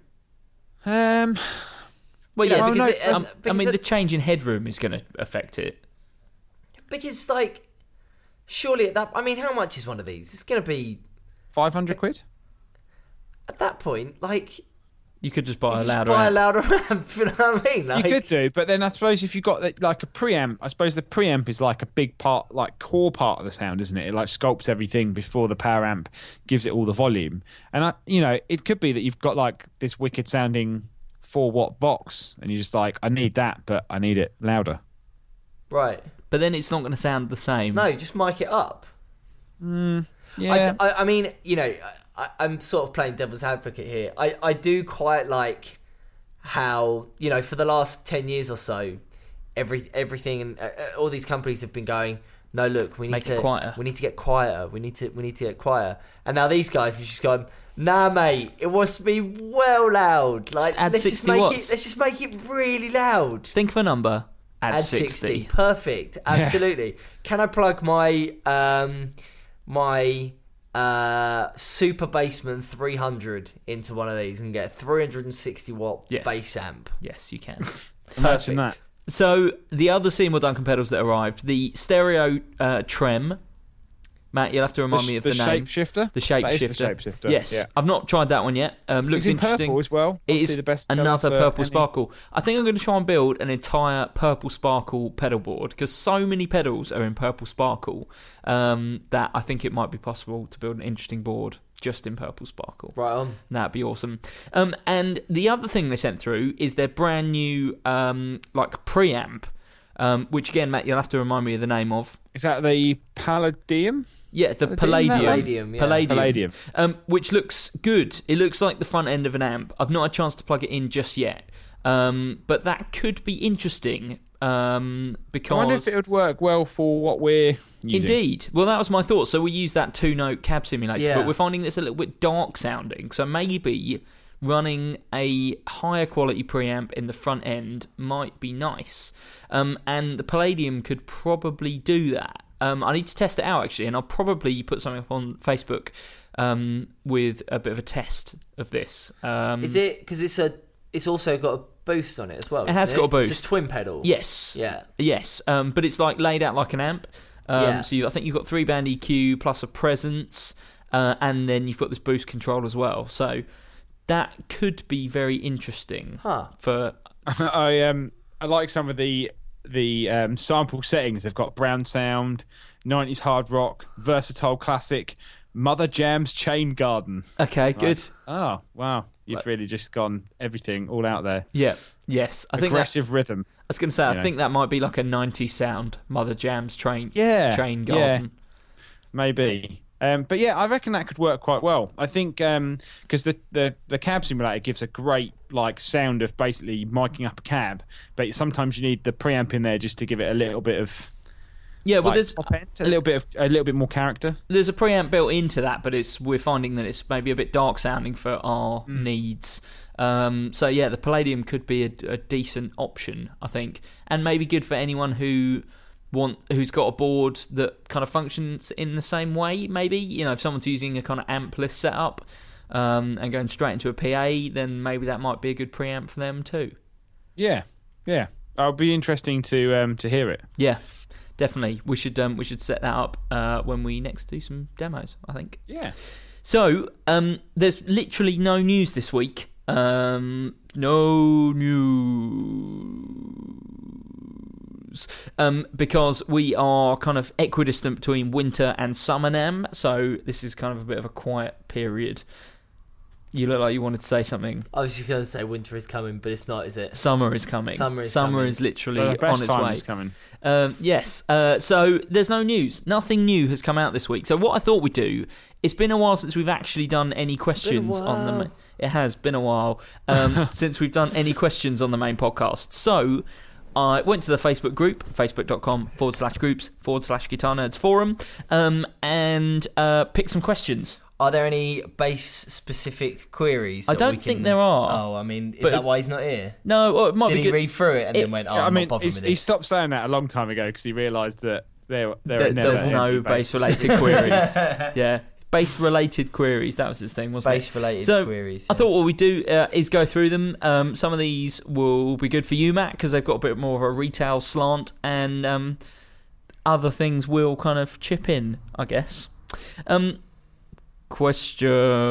Speaker 5: Um,
Speaker 4: Well,
Speaker 6: You
Speaker 4: yeah,
Speaker 6: know,
Speaker 4: because
Speaker 6: because
Speaker 4: it,
Speaker 6: it-
Speaker 4: um, I
Speaker 6: because
Speaker 4: mean,
Speaker 6: it-
Speaker 4: the change in headroom is going to affect it.
Speaker 6: Because, like, surely at that... I mean, how much is one of these? It's going to be...
Speaker 5: five hundred quid?
Speaker 6: At that point, like...
Speaker 4: You could just buy
Speaker 6: you
Speaker 4: a
Speaker 6: just
Speaker 4: louder
Speaker 6: buy a
Speaker 4: amp.
Speaker 6: louder amp, you know what I mean? Like,
Speaker 5: You could do, but then I suppose if you've got the- like a preamp, I suppose the preamp is like a big part, like core part of the sound, isn't it? It like sculpts everything before the power amp gives it all the volume. And I, you know, it could be that you've got like this wicked sounding four watt box, and you're just like, I need that, but I need it louder.
Speaker 6: Right.
Speaker 4: But then it's not going to sound the same.
Speaker 6: No, just mic it up.
Speaker 5: Mm, yeah.
Speaker 6: I, I, I mean, you know, I, I'm sort of playing devil's advocate here. I, I do quite like how, you know, for the last ten years or so, every everything and uh, all these companies have been going, no, look, we need
Speaker 4: Make it
Speaker 6: to
Speaker 4: quieter.
Speaker 6: we need to get quieter. We need to we need to get quieter. And now these guys have just gone, nah, mate, it wants to be well loud. Like,
Speaker 4: add
Speaker 6: let's just
Speaker 4: sixty
Speaker 6: make
Speaker 4: watts.
Speaker 6: it. Let's just make it really loud.
Speaker 4: Think of a number. Add,
Speaker 6: Add
Speaker 4: sixty.
Speaker 6: sixty. Perfect. Absolutely. Can I plug my um my uh Super Bassman three hundred into one of these and get a three hundred sixty watt
Speaker 4: Yes.
Speaker 6: bass amp?
Speaker 4: Yes, you can.
Speaker 5: Imagine that.
Speaker 4: So the other Seymour Duncan pedals that arrived, the stereo uh, Trem. Matt, you'll have to remind
Speaker 5: The sh-
Speaker 4: me of
Speaker 5: the
Speaker 4: the, name.
Speaker 5: shapeshifter?
Speaker 4: The
Speaker 5: That is
Speaker 4: shapeshifter.
Speaker 5: the shapeshifter,
Speaker 4: Yes,
Speaker 5: yeah.
Speaker 4: I've not tried that one yet. Um, looks
Speaker 5: It's in
Speaker 4: interesting.
Speaker 5: purple as well.
Speaker 4: It
Speaker 5: Obviously
Speaker 4: is
Speaker 5: the best colour
Speaker 4: another
Speaker 5: for
Speaker 4: purple
Speaker 5: any-
Speaker 4: sparkle. I think I'm going to try and build an entire purple sparkle pedal board because so many pedals are in purple sparkle um, that I think it might be possible to build an interesting board just in purple sparkle.
Speaker 6: Right on.
Speaker 4: That'd be awesome. Um, and the other thing they sent through is their brand new um, like preamp, um, which again, Matt, you'll have to remind me of the name of.
Speaker 5: Is that the Palladium?
Speaker 4: Yeah, the
Speaker 5: Palladium?
Speaker 4: Palladium.
Speaker 6: Palladium, yeah.
Speaker 4: Palladium.
Speaker 5: Palladium.
Speaker 4: Um, which looks good. It looks like the front end of an amp. I've not had a chance to plug it in just yet. Um, but that could be interesting um, because...
Speaker 5: I wonder if it would work well for what we're using.
Speaker 4: Indeed. Well, that was my thought. So we use that two-note cab simulator,
Speaker 6: Yeah.
Speaker 4: but we're finding this a little bit dark sounding. So maybe running a higher quality preamp in the front end might be nice. Um, and the Palladium could probably do that. Um, I need to test it out, actually, and I'll probably put something up on Facebook um, with a bit of a test of this. Um,
Speaker 6: Is it because it's a? It's also got a boost on it as well.
Speaker 4: It has
Speaker 6: isn't
Speaker 4: got a boost.
Speaker 6: It's a twin pedal.
Speaker 4: Yes.
Speaker 6: Yeah.
Speaker 4: Yes, um, but it's like laid out like an amp. Um,
Speaker 6: Yeah.
Speaker 4: So you, I think you've got three band E Q plus a presence, uh, and then you've got this boost control as well. So that could be very interesting.
Speaker 6: Huh.
Speaker 4: For
Speaker 5: I um I like some of the the um, sample settings. They've got brown sound, nineties hard rock, versatile classic, Mother Jam's Chain Garden.
Speaker 4: okay, good.
Speaker 5: Right. Oh wow, you've really just gone everything all out there.
Speaker 4: Yeah. Yes, I think that,
Speaker 5: Aggressive rhythm.
Speaker 4: I was going to say I
Speaker 5: you know.
Speaker 4: think that might be like a nineties sound. Mother Jam's train.
Speaker 5: Yeah,
Speaker 4: Train
Speaker 5: yeah.
Speaker 4: garden.
Speaker 5: Maybe. Um, but yeah, I reckon that could work quite well. I think because the, the the cab simulator gives a great like sound of basically miking up a cab, but sometimes you need the preamp in there just to give it a little bit of
Speaker 4: Yeah. Well,
Speaker 5: like,
Speaker 4: there's
Speaker 5: top end, a little bit of a little bit more character.
Speaker 4: there's a preamp built into that, but it's we're finding that it's maybe a bit dark sounding for our
Speaker 5: Mm.
Speaker 4: needs. Um, so yeah, the Palladium could be a, a decent option, I think, and maybe good for anyone who want who's got a board that kind of functions in the same way. Maybe, you know, if someone's using a kind of ampless setup um, and going straight into a P A, then maybe that might be a good preamp for them too.
Speaker 5: Yeah, yeah. It'll be interesting to um, to hear it.
Speaker 4: Yeah. Definitely, we should um, we should set that up uh, when we next do some demos, I think.
Speaker 5: Yeah.
Speaker 4: So, um, there's literally no news this week. Um, no news. Um, because we are kind of equidistant between winter and summer now. So, this is kind of a bit of a quiet period. You look like you wanted to say something.
Speaker 6: I was just going to say winter is coming, but it's not, is it?
Speaker 4: Summer is coming.
Speaker 6: Summer is
Speaker 4: Summer
Speaker 6: coming.
Speaker 4: is literally
Speaker 5: So the best
Speaker 4: on its
Speaker 5: time
Speaker 4: way.
Speaker 5: is coming.
Speaker 4: Um, yes. Uh, so there's no news. Nothing new has come out this week. So what I thought we'd do. It's been a while since we've actually done any questions on the. Ma- it has been a while um, since we've done any questions on the main podcast. So I went to the Facebook group, facebook.com forward slash groups forward slash Guitar Nerds Forum, um, and uh, picked some questions.
Speaker 6: Are there any base-specific queries?
Speaker 4: I
Speaker 6: that
Speaker 4: don't
Speaker 6: we can...
Speaker 4: think there are.
Speaker 6: Oh, I mean, is
Speaker 4: But-
Speaker 6: that why he's not here?
Speaker 4: No, well, it might
Speaker 6: Did
Speaker 4: be
Speaker 6: he
Speaker 4: good.
Speaker 6: read through it and
Speaker 4: It-
Speaker 6: then went, oh,
Speaker 5: I
Speaker 6: I'm
Speaker 5: mean,
Speaker 6: not bothering
Speaker 5: he's,
Speaker 6: with
Speaker 5: he
Speaker 6: this?
Speaker 5: stopped saying that a long time ago because he realised that there there,
Speaker 4: There,
Speaker 5: are never
Speaker 4: there was no
Speaker 5: any
Speaker 4: base-related queries. Yeah, Bass related queries. That was his thing, wasn't
Speaker 6: Bass
Speaker 4: it?
Speaker 6: related
Speaker 4: so
Speaker 6: queries.
Speaker 4: I
Speaker 6: yeah.
Speaker 4: thought what we do uh, is go through them. Um, some of these will be good for you, Matt, because they've got a bit more of a retail slant, and um, other things will kind of chip in, I guess. Um, questions.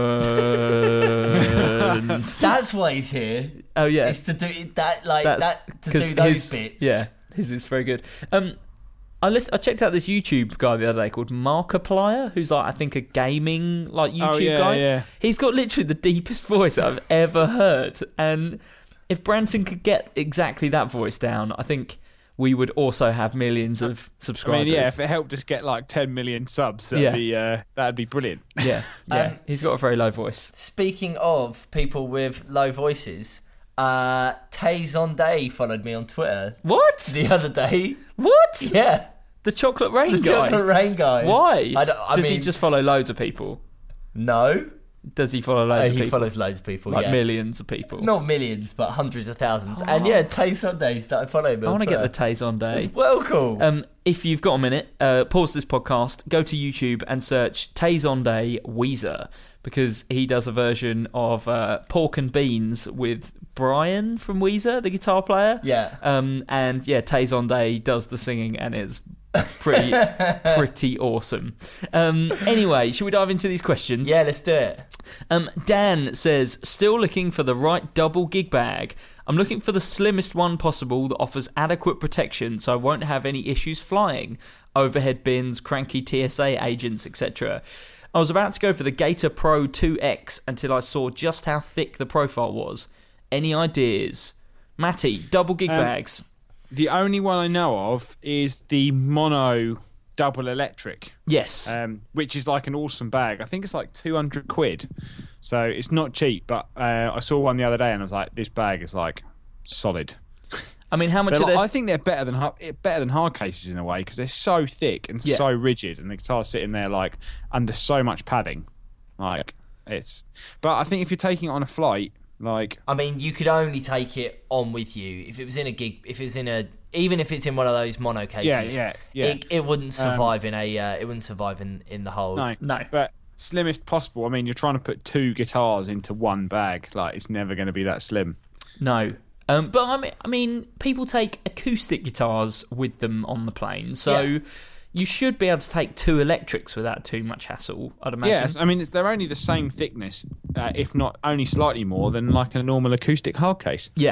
Speaker 6: That's why he's here.
Speaker 4: Oh yeah,
Speaker 6: It's to do that, like
Speaker 4: That's
Speaker 6: that, to
Speaker 4: 'cause
Speaker 6: do those
Speaker 4: his-
Speaker 6: bits.
Speaker 4: Yeah, his is very good. Um, I list, I checked out this YouTube guy the other day called Markiplier, who's like I think a gaming like YouTube
Speaker 5: Oh, yeah,
Speaker 4: guy.
Speaker 5: yeah.
Speaker 4: He's got literally the deepest voice I've ever heard, and if Branson could get exactly that voice down, I think we would also have millions of
Speaker 5: I
Speaker 4: subscribers.
Speaker 5: mean, yeah, if it helped us get like ten million subs, that'd
Speaker 4: Yeah.
Speaker 5: be uh, that'd be brilliant.
Speaker 4: yeah, yeah.
Speaker 6: Um,
Speaker 4: He's got a very low voice.
Speaker 6: Speaking of people with low voices, uh, Tay Zonday followed me on Twitter
Speaker 4: What?
Speaker 6: the other day.
Speaker 4: What?
Speaker 6: Yeah,
Speaker 4: The Chocolate Rain
Speaker 6: the
Speaker 4: guy.
Speaker 6: Chocolate Rain guy.
Speaker 4: Why?
Speaker 6: I don't, I
Speaker 4: Does
Speaker 6: mean,
Speaker 4: he just follow loads of people?
Speaker 6: no?
Speaker 4: Does he follow loads
Speaker 6: Uh,
Speaker 4: of
Speaker 6: he
Speaker 4: people?
Speaker 6: follows loads of people.
Speaker 4: like
Speaker 6: yeah.
Speaker 4: millions of people.
Speaker 6: Not millions, but hundreds of thousands. And yeah, Tay Sunday started following me.
Speaker 4: I
Speaker 6: want to
Speaker 4: get the Tays on day.
Speaker 6: It's well cool.
Speaker 4: Um, if you've got a minute, uh, pause this podcast, go to YouTube and search Tays on Day Weezer, because he does a version of uh, Pork and Beans with Brian from Weezer, the guitar player.
Speaker 6: Yeah.
Speaker 4: Um, and yeah, Tays on Day does the singing, and it's pretty pretty awesome. Um, anyway, should we dive into these questions?
Speaker 6: Yeah, let's do it.
Speaker 4: Um, Dan says, still looking for the right double gig bag. I'm looking for the slimmest one possible that offers adequate protection so I won't have any issues flying. Overhead bins, cranky T S A agents, et cetera. I was about to go for the Gator Pro two X until I saw just how thick the profile was. Any ideas? Matty, double gig
Speaker 5: Um,
Speaker 4: bags.
Speaker 5: The only one I know of is the Mono Double Electric,
Speaker 4: Yes.
Speaker 5: um, which is like an awesome bag. I think it's like two hundred quid. So it's not cheap, but uh, I saw one the other day and I was like, this bag is like solid.
Speaker 4: I mean, how much
Speaker 5: They're
Speaker 4: are
Speaker 5: like-
Speaker 4: they?
Speaker 5: I think they're better than hard, better than hard cases in a way because they're so thick and
Speaker 4: Yeah.
Speaker 5: so rigid, and the guitar's sitting there like under so much padding. Like it's, but I think if you're taking it on a flight, like
Speaker 6: I mean, you could only take it on with you if it was in a gig. If it's in a, even if it's in one of those mono cases,
Speaker 5: yeah, yeah.
Speaker 6: it, it wouldn't survive in a. Uh, it wouldn't survive in, in the whole.
Speaker 5: no,
Speaker 4: No.
Speaker 5: but slimmest possible. I mean, you're trying to put two guitars into one bag. Like it's never going to be that slim.
Speaker 4: No. Um, but I mean, I mean, people take acoustic guitars with them on the plane, so
Speaker 6: Yeah.
Speaker 4: you should be able to take two electrics without too much hassle, I'd imagine.
Speaker 5: Yes, I mean it's, they're only the same thickness, uh, if not only slightly more than like a normal acoustic hard case.
Speaker 4: Yeah.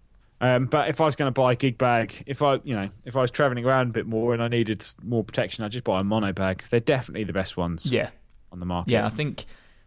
Speaker 5: Um, but if I was going to buy a gig bag, if I, you know, if I was travelling around a bit more and I needed more protection, I'd just buy a mono bag. They're definitely the best ones
Speaker 4: Yeah.
Speaker 5: on the market.
Speaker 4: Yeah, I think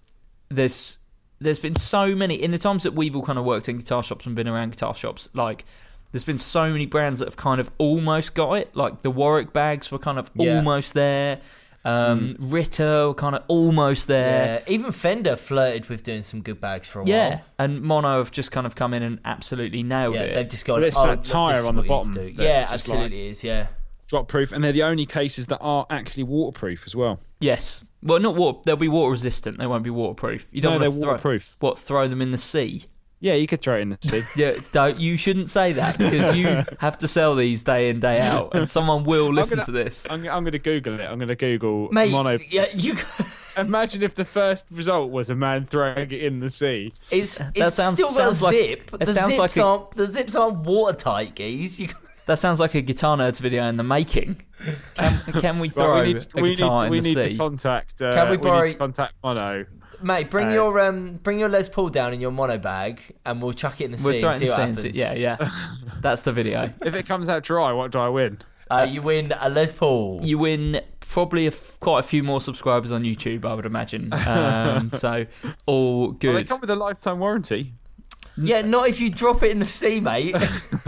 Speaker 4: there's there's been so many in the times that we've all kind of worked in guitar shops and been around guitar shops, like there's been so many brands that have kind of almost got it. Like the Warwick bags were kind of
Speaker 6: Yeah.
Speaker 4: almost there. Um, Ritter were kind of almost there.
Speaker 6: Yeah, even Fender flirted with doing some good bags for a
Speaker 4: Yeah,
Speaker 6: while.
Speaker 4: and Mono have just kind of come in and absolutely nailed
Speaker 6: Yeah,
Speaker 4: it.
Speaker 6: they've just got.
Speaker 5: But it's
Speaker 6: oh,
Speaker 5: that
Speaker 6: look,
Speaker 5: tyre
Speaker 6: this is
Speaker 5: on the
Speaker 6: what you
Speaker 5: bottom
Speaker 6: need to do.
Speaker 5: that's
Speaker 6: Yeah,
Speaker 5: just
Speaker 6: absolutely is. Yeah.
Speaker 5: drop proof, and they're the only cases that are actually waterproof as well.
Speaker 4: Yes. Well, not water. They'll be water resistant. They won't be waterproof. You don't
Speaker 5: No,
Speaker 4: want
Speaker 5: they're
Speaker 4: to throw,
Speaker 5: waterproof.
Speaker 4: What? Throw them in the sea?
Speaker 5: Yeah, you could throw it in the sea.
Speaker 4: Yeah. Don't. You shouldn't say that because you have to sell these day in day out, and someone will listen
Speaker 5: gonna-
Speaker 4: to this.
Speaker 5: I'm, I'm going to Google it. I'm going to Google
Speaker 6: Mate,
Speaker 5: mono.
Speaker 6: yeah, you.
Speaker 5: Imagine if the first result was a man throwing it in the sea.
Speaker 6: It's it's
Speaker 4: sounds-
Speaker 6: still got
Speaker 4: sounds
Speaker 6: a
Speaker 4: like-
Speaker 6: zip.
Speaker 4: it
Speaker 6: the
Speaker 4: sounds
Speaker 6: zips
Speaker 4: like a-
Speaker 6: aren't the zips aren't watertight, geez. You.
Speaker 4: That sounds like a Guitar Nerds video in the making. Can, can we throw
Speaker 5: Right, we need to,
Speaker 4: a
Speaker 5: we
Speaker 4: guitar
Speaker 5: need,
Speaker 4: in
Speaker 5: we
Speaker 4: the
Speaker 5: need
Speaker 4: sea?
Speaker 5: to contact. Uh,
Speaker 6: Can we
Speaker 5: we
Speaker 6: borrow-
Speaker 5: need to contact Mono.
Speaker 6: Mate, bring
Speaker 5: Uh,
Speaker 6: your um, bring your Les Paul down in your mono bag, and we'll chuck it in the
Speaker 4: We'll
Speaker 6: sea
Speaker 4: throw
Speaker 6: and
Speaker 4: it
Speaker 6: see
Speaker 4: in
Speaker 6: what
Speaker 4: the sea and
Speaker 6: happens.
Speaker 4: see- Yeah, yeah. That's the video.
Speaker 5: If it comes out dry, what do I win?
Speaker 6: Uh, you win a Les Paul.
Speaker 4: You win probably a f- quite a few more subscribers on YouTube, I would imagine. Um, so all
Speaker 5: Well, they
Speaker 4: good.
Speaker 5: come with a lifetime warranty.
Speaker 6: Yeah, not if you drop it in the sea, mate.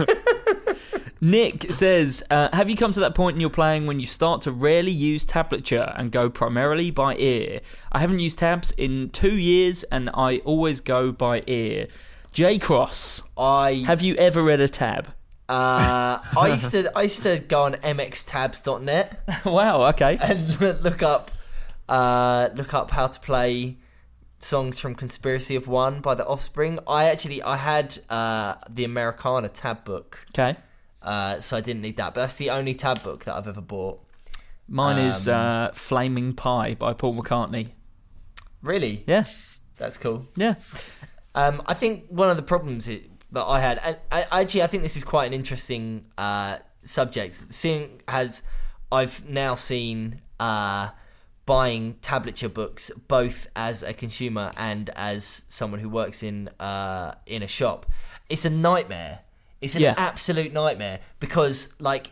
Speaker 4: Nick says, uh, have you come to that point in your playing when you start to rarely use tablature and go primarily by ear? I haven't used tabs in two years and I always go by ear. J Cross,
Speaker 6: I
Speaker 4: have you ever read a tab?
Speaker 6: uh, I used to I used to go on m x tabs dot net
Speaker 4: Wow, okay.
Speaker 6: and look up uh, look up how to play songs from Conspiracy of One by The Offspring. I actually I had uh, the Americana tab book.
Speaker 4: Okay.
Speaker 6: Uh, so I didn't need that, but that's the only tab book that I've ever bought.
Speaker 4: Mine is
Speaker 6: Um,
Speaker 4: uh, Flaming Pie by Paul McCartney.
Speaker 6: Really?
Speaker 4: Yeah.
Speaker 6: That's cool.
Speaker 4: Yeah.
Speaker 6: Um, I think one of the problems it, that I had, and I, actually I think this is quite an interesting uh, subject, seeing as I've now seen uh, buying tablature books both as a consumer and as someone who works in uh, in a shop. It's a nightmare. It's an
Speaker 4: Yeah.
Speaker 6: absolute nightmare because, like,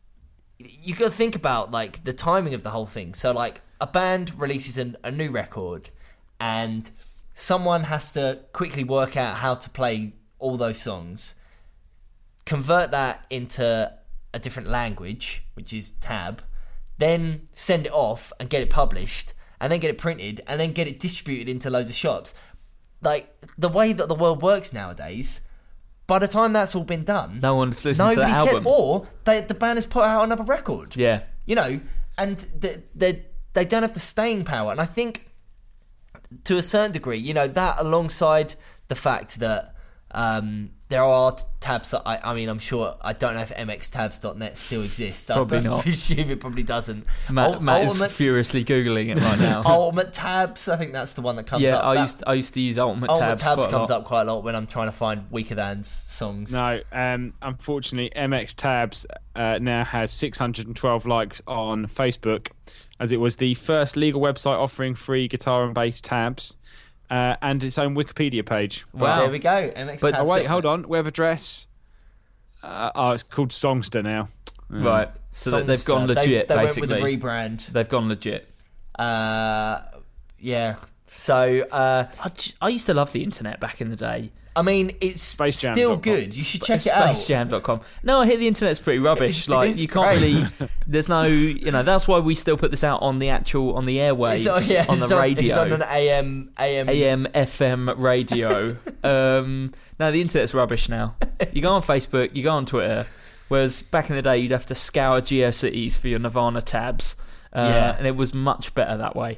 Speaker 6: you got to think about, like, the timing of the whole thing. So, like, a band releases an, a new record and someone has to quickly work out how to play all those songs, convert that into a different language, which is tab, then send it off and get it published, and then get it printed, and then get it distributed into loads of shops. Like, the way that the world works nowadays, by the time that's all been done,
Speaker 4: No one's listening to the
Speaker 6: nobody's
Speaker 4: album.
Speaker 6: cared, or they, the band has put out another record.
Speaker 4: Yeah.
Speaker 6: You know, and they, they, they don't have the staying power. And I think, to a certain degree, you know, that alongside the fact that um, there are t- tabs that I, I mean, I'm sure, I don't know if m x tabs dot net still exists.
Speaker 4: Probably
Speaker 6: I
Speaker 4: not.
Speaker 6: presume it probably doesn't.
Speaker 4: Matt,
Speaker 6: Ul-
Speaker 4: Matt
Speaker 6: Ultimate,
Speaker 4: is furiously Googling it right now.
Speaker 6: Ultimate Tabs, I think that's the one that comes
Speaker 4: yeah,
Speaker 6: up.
Speaker 4: I
Speaker 6: That-
Speaker 4: used I used to use Ultimate,
Speaker 6: Ultimate
Speaker 4: Tabs.
Speaker 6: Tabs
Speaker 4: quite a
Speaker 6: comes
Speaker 4: lot.
Speaker 6: up quite a lot when I'm trying to find Weaker Than's songs.
Speaker 5: No, um, unfortunately, M X Tabs uh, now has six hundred twelve likes on Facebook, as it was the first legal website offering free guitar and bass tabs, uh, and its own Wikipedia page.
Speaker 6: Well,
Speaker 4: Wow.
Speaker 6: there we go. M X
Speaker 5: But
Speaker 6: Tabs.
Speaker 5: oh, wait, hold on. Web address. Uh, oh, it's called Songster now. Um,
Speaker 4: Right. So they- they've gone
Speaker 6: Songster.
Speaker 4: legit,
Speaker 6: they, they
Speaker 4: basically.
Speaker 6: went with the rebrand.
Speaker 4: They've gone legit.
Speaker 6: Uh, yeah. So, uh,
Speaker 4: I, j- I used to love the internet back in the day.
Speaker 6: I mean, it's
Speaker 5: Space Jam
Speaker 6: still
Speaker 5: dot com.
Speaker 6: good. You should check it out.
Speaker 4: space jam dot com. No, I hear the internet's pretty rubbish.
Speaker 6: It
Speaker 4: like
Speaker 6: is
Speaker 4: you can't
Speaker 6: great.
Speaker 4: really. There's no. You know. That's why we still put this out on the actual on the airwaves
Speaker 6: It's on, yeah,
Speaker 4: on the
Speaker 6: it's on,
Speaker 4: radio.
Speaker 6: It's on an A M, A M,
Speaker 4: A M F M radio. um, no, the internet's rubbish now. You go on Facebook, you go on Twitter. Whereas back in the day, you'd have to scour GeoCities for your Nirvana tabs, uh,
Speaker 6: Yeah.
Speaker 4: and it was much better that way.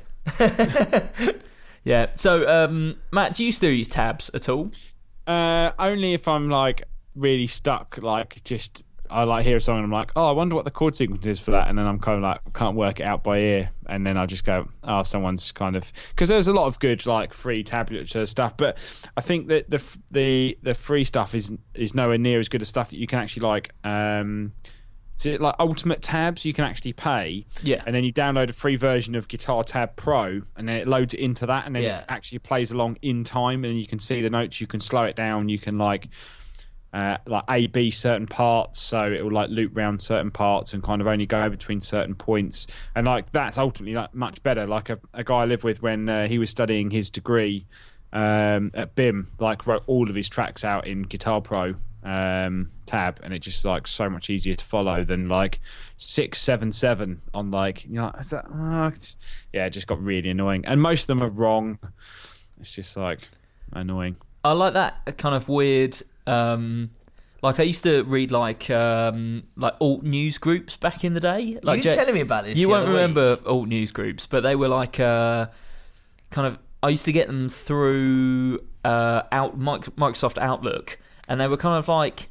Speaker 4: Yeah. So, um, Matt, do you still use tabs at all?
Speaker 5: Uh, only if I'm like really stuck, like just I like hear a song and I'm like, oh, I wonder what the chord sequence is for that, and then I'm kind of like can't work it out by ear, and then I just go, oh, someone's kind of because there's a lot of good like free tablature stuff, but I think that the the the free stuff is is nowhere near as good as stuff that you can actually like. Um, So like Ultimate Tabs, you can actually pay,
Speaker 4: Yeah.
Speaker 5: and then you download a free version of Guitar Tab Pro, and then it loads it into that, and then
Speaker 6: Yeah.
Speaker 5: it actually plays along in time, and you can see the notes. You can slow it down. You can like uh, like A B certain parts, so it will like loop round certain parts and kind of only go between certain points, and like that's ultimately like much better. Like a, a guy I lived with when uh, he was studying his degree um, at B I M, like wrote all of his tracks out in Guitar Pro um tab, and it just like so much easier to follow than like six seven seven on like, you know, is that oh, it's, yeah it just got really annoying, and most of them are wrong. It's just like annoying.
Speaker 4: I like that kind of weird. Um, like I used to read like um, like alt news groups back in the day. Like
Speaker 6: you were
Speaker 4: Je-
Speaker 6: telling me about this.
Speaker 4: You
Speaker 6: the
Speaker 4: won't
Speaker 6: other
Speaker 4: remember
Speaker 6: week.
Speaker 4: alt news groups, but they were like uh, kind of. I used to get them through uh, out Microsoft Outlook, and they were kind of like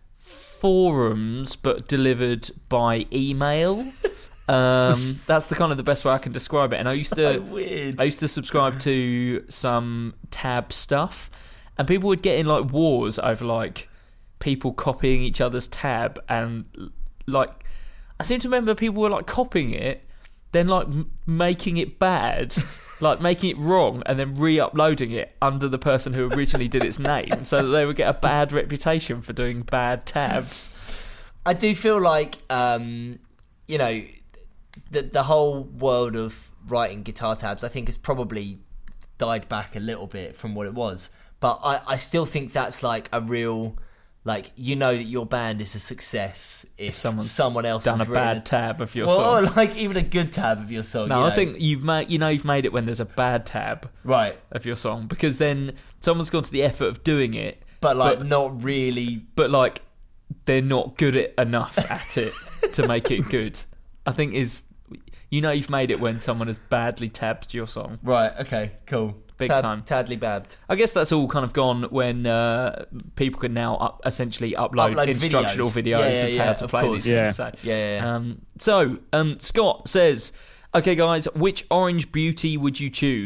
Speaker 4: forums but delivered by email. Um, that's the kind of the best way I can describe it. And I used
Speaker 6: So
Speaker 4: to
Speaker 6: weird.
Speaker 4: I used to subscribe to some tab stuff, and people would get in like wars over like people copying each other's tab, and like I seem to remember people were like copying it, then like m- making it bad, like making it wrong, and then re-uploading it under the person who originally did its name, so that they would get a bad reputation for doing bad tabs.
Speaker 6: I do feel like, um, you know, the the whole world of writing guitar tabs, I think, has probably died back a little bit from what it was. But I, I still think that's like a real, like, you know that your band is a success if
Speaker 4: Someone's
Speaker 6: someone else
Speaker 4: done a
Speaker 6: has written
Speaker 4: bad tab of your
Speaker 6: well,
Speaker 4: song.
Speaker 6: or like even a good tab of your song.
Speaker 4: No,
Speaker 6: you
Speaker 4: I
Speaker 6: know.
Speaker 4: think you've made you know you've made it when there's a bad tab
Speaker 6: right,
Speaker 4: of your song, because then someone's gone to the effort of doing it,
Speaker 6: but like
Speaker 4: but-
Speaker 6: not really.
Speaker 4: but like they're not good at enough at it to make it good. I think is you know you've made it when someone has badly tabbed your song.
Speaker 6: Right. Okay. Cool.
Speaker 4: Big
Speaker 6: Tab-
Speaker 4: time.
Speaker 6: Tadley babbed.
Speaker 4: I guess that's all kind of gone when uh, people can now up, essentially upload,
Speaker 6: Upload
Speaker 4: instructional
Speaker 6: videos.
Speaker 4: videos
Speaker 6: Yeah, yeah,
Speaker 4: of
Speaker 6: yeah,
Speaker 4: how to
Speaker 6: of
Speaker 4: play
Speaker 6: course.
Speaker 4: this.
Speaker 5: Yeah.
Speaker 4: So,
Speaker 6: Yeah. yeah, yeah.
Speaker 4: Um, so um, Scott says, okay, guys, which Orange Beauty would you choose?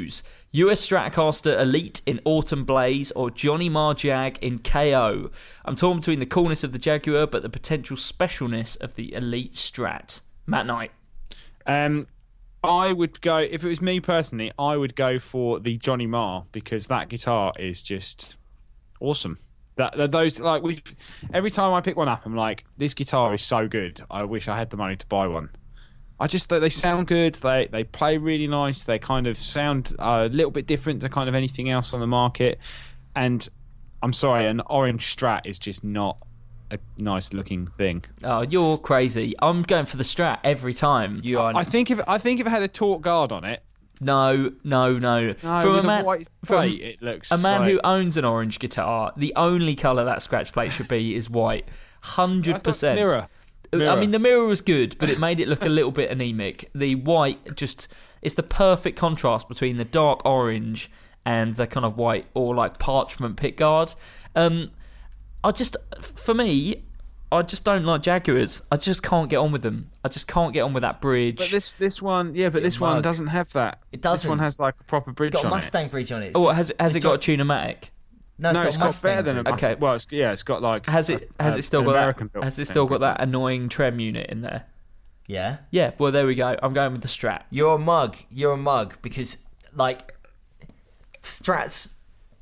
Speaker 4: U S Stratocaster Elite in Autumn Blaze or Johnny Marr Jag in K O. I'm torn between the coolness of the Jaguar but the potential specialness of the Elite Strat. Matt Knight.
Speaker 5: Um, I would go, if it was me personally, I would go for the Johnny Marr because that guitar is just awesome. That, that those like we, every time I pick one up, I'm like, this guitar is so good. I wish I had the money to buy one. I just they sound good. They they play really nice. They kind of sound a little bit different to kind of anything else on the market. And I'm sorry, an orange Strat is just not a nice looking thing.
Speaker 4: Oh, you're crazy. I'm going for the Strat every time. You are.
Speaker 5: I think if I think if it had a torque guard on it.
Speaker 4: No, no, no.
Speaker 5: No,
Speaker 4: from
Speaker 5: with
Speaker 4: a man,
Speaker 5: a white
Speaker 4: from
Speaker 5: plate, it looks
Speaker 4: a man
Speaker 5: like...
Speaker 4: who owns an orange guitar. The only colour that scratch plate should be is white. Hundred percent.
Speaker 5: Mirror. Mirror.
Speaker 4: I mean, the mirror was good, but it made it look a little bit anemic. The white just, it's the perfect contrast between the dark orange and the kind of white or like parchment pickguard. Um, I just, for me, I just don't like Jaguars. I just can't get on with them. I just can't get on with that bridge.
Speaker 5: But this this one, yeah, but this
Speaker 6: Mug.
Speaker 5: one doesn't have that.
Speaker 6: It doesn't.
Speaker 5: This one has like a proper bridge
Speaker 6: It's got a
Speaker 5: on
Speaker 6: Mustang
Speaker 5: it.
Speaker 6: bridge on it.
Speaker 4: Oh, has it, has it got a
Speaker 6: got-
Speaker 4: Tune-o-matic?
Speaker 6: No, it's
Speaker 5: no,
Speaker 6: got
Speaker 5: it's
Speaker 6: a
Speaker 5: got
Speaker 6: Mustang
Speaker 5: better than a
Speaker 6: bridge.
Speaker 5: Mustang.
Speaker 4: Okay.
Speaker 5: Well, it's, yeah, it's got like
Speaker 4: Has it
Speaker 5: a-
Speaker 4: has
Speaker 5: a-
Speaker 4: it still
Speaker 5: an
Speaker 4: got
Speaker 5: American
Speaker 4: that?
Speaker 5: built
Speaker 4: Has it
Speaker 5: Mustang
Speaker 4: still got
Speaker 5: bridge.
Speaker 4: that annoying trem unit in there?
Speaker 6: Yeah.
Speaker 4: Yeah. Well, there we go. I'm going with the Strat.
Speaker 6: You're a mug. You're a mug because, like, Strats.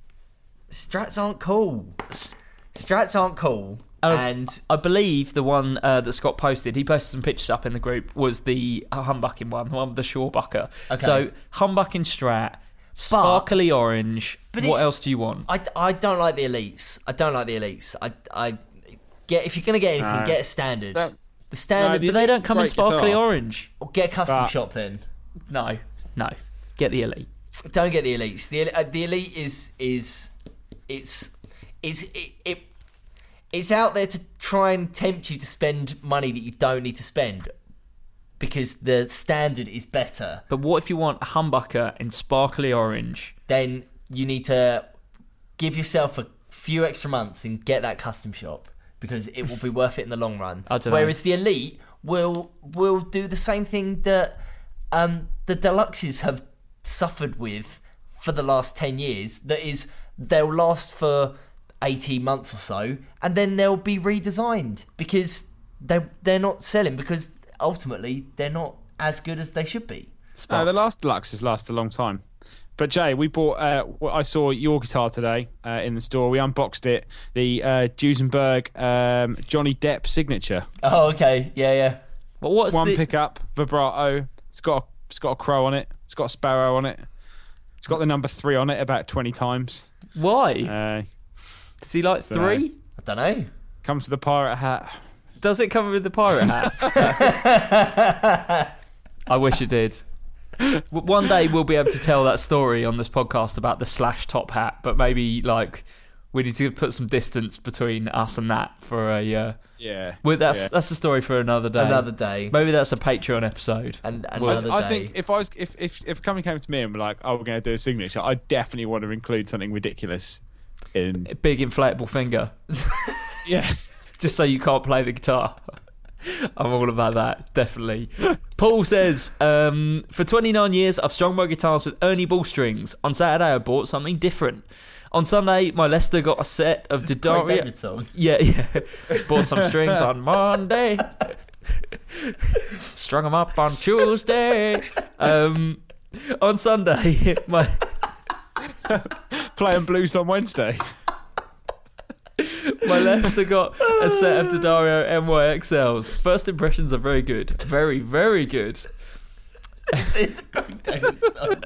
Speaker 6: Strats aren't cool. Strats aren't cool.
Speaker 4: Um,
Speaker 6: and
Speaker 4: I believe the one uh, that Scott posted, he posted some pictures up in the group, was the humbucking one, the one with the Shawbucker.
Speaker 6: Okay.
Speaker 4: So, humbucking Strat, sparkly orange.
Speaker 6: but
Speaker 4: What
Speaker 6: it's-
Speaker 4: else do you want?
Speaker 6: I, I don't like the elites. I don't like the elites. I I get if you're gonna get anything,
Speaker 5: No.
Speaker 6: get a standard.
Speaker 5: Don't-
Speaker 6: the standard,
Speaker 5: No,
Speaker 4: But they don't
Speaker 5: Elite's a
Speaker 4: come in
Speaker 5: great
Speaker 4: sparkly
Speaker 5: guitar.
Speaker 4: orange.
Speaker 6: or get a custom
Speaker 5: But-
Speaker 6: shop then.
Speaker 4: No, no. Get the Elite.
Speaker 6: Don't get the elites. The uh, the elite is is it's it's it, it it's out there to try and tempt you to spend money that you don't need to spend because the standard is better.
Speaker 4: But what if you want a humbucker in sparkly orange?
Speaker 6: Then you need to give yourself a few extra months and get that custom shop because it will be worth it in the long run.
Speaker 4: I don't know.
Speaker 6: Whereas the elite will will do the same thing that um, the deluxes have suffered with for the last ten years. That is, they'll last for eighteen months or so, and then they'll be redesigned because they they're not selling because ultimately they're not as good as they should be.
Speaker 5: No, the last Deluxes last a long time. But Jay, we bought. Uh, well, I saw your guitar today uh, in the store. We unboxed it. The uh, Duesenberg um, Johnny Depp signature.
Speaker 6: Oh, okay, yeah, yeah.
Speaker 4: But what's
Speaker 5: One
Speaker 4: the...
Speaker 5: pickup, vibrato. It's got a, it's got a crow on it. It's got a sparrow on it. It's got the number three on it about twenty times.
Speaker 4: Why?
Speaker 5: Uh,
Speaker 4: Does he like three?
Speaker 6: I don't know.
Speaker 5: comes with a pirate hat.
Speaker 4: Does it come with the pirate hat? I wish it did. W- One day we'll be able to tell that story on this podcast about the Slash top hat, but maybe like we need to put some distance between us and that for a. Uh,
Speaker 5: Yeah.
Speaker 4: well, that's
Speaker 5: yeah.
Speaker 4: that's the story for another day.
Speaker 6: Another day.
Speaker 4: Maybe that's a Patreon episode.
Speaker 6: And
Speaker 4: Well,
Speaker 6: another
Speaker 5: I
Speaker 6: day.
Speaker 5: think if I was if if if a company came to me and were like, "Oh, we're going to do a signature," I definitely want to include something ridiculous in.
Speaker 4: Big inflatable finger,
Speaker 5: Yeah.
Speaker 4: just so you can't play the guitar. I'm all about that, definitely. Paul says, um, for twenty-nine years, I've strung my guitars with Ernie ball strings. On Saturday, I bought something different. On Sunday, my Lester got a set of
Speaker 6: It's a Craig
Speaker 4: D'Addario.
Speaker 6: David song.
Speaker 4: Yeah, yeah. Bought some strings on Monday. Strung them up on Tuesday. Um, on Sunday, my
Speaker 5: Playing blues on Wednesday.
Speaker 4: my Lester got a set of D'Addario M Y X Ls. First impressions are very good. Very, very good.
Speaker 6: This is a Craig David song.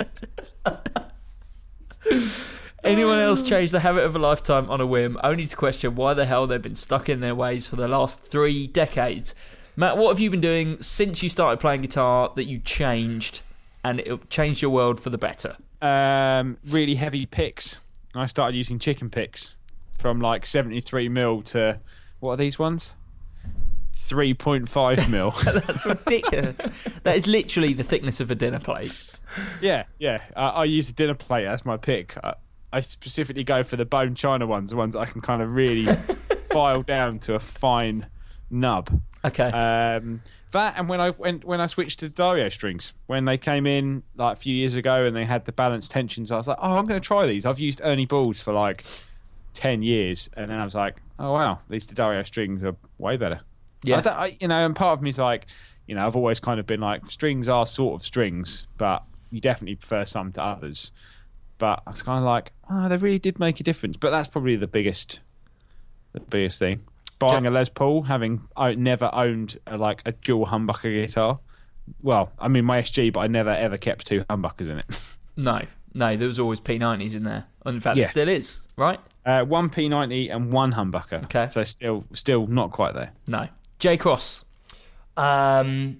Speaker 4: Anyone else change the habit of a lifetime on a whim, only to question why the hell they've been stuck in their ways for the last three decades? Matt, what have you been doing since you started playing guitar that you changed and it changed your world for the better?
Speaker 5: Um, really heavy picks. I started using chicken picks from like seventy-three mil to what are these ones? three point five mil.
Speaker 4: That's ridiculous. That is literally the thickness of a dinner plate.
Speaker 5: Yeah, yeah. I, I use a dinner plate as my pick. I, I specifically go for the bone china ones, the ones I can kind of really file down to a fine nub.
Speaker 4: Okay.
Speaker 5: Um, That and when I went when I switched to Dario strings, when they came in like a few years ago and they had the balanced tensions, I was like, oh, I'm going to try these. I've used Ernie balls for like ten years, and then I was like, oh wow, these Dario strings are way better.
Speaker 4: Yeah,
Speaker 5: I don't- I, you know, and part of me is like, you know, I've always kind of been like, strings are sort of strings, but you definitely prefer some to others. But I was kind of like, oh, they really did make a difference. But that's probably the biggest, the biggest thing. Buying a Les Paul, having I never owned a, like a dual humbucker guitar. Well, I mean my S G, but I never ever kept two humbuckers in it.
Speaker 4: No, no, there was always P nineties in there. In fact,
Speaker 5: Yeah.
Speaker 4: there still is, right?
Speaker 5: Uh, one P ninety and one humbucker.
Speaker 4: Okay.
Speaker 5: So still, still not quite there.
Speaker 4: No. J Cross.
Speaker 6: Um,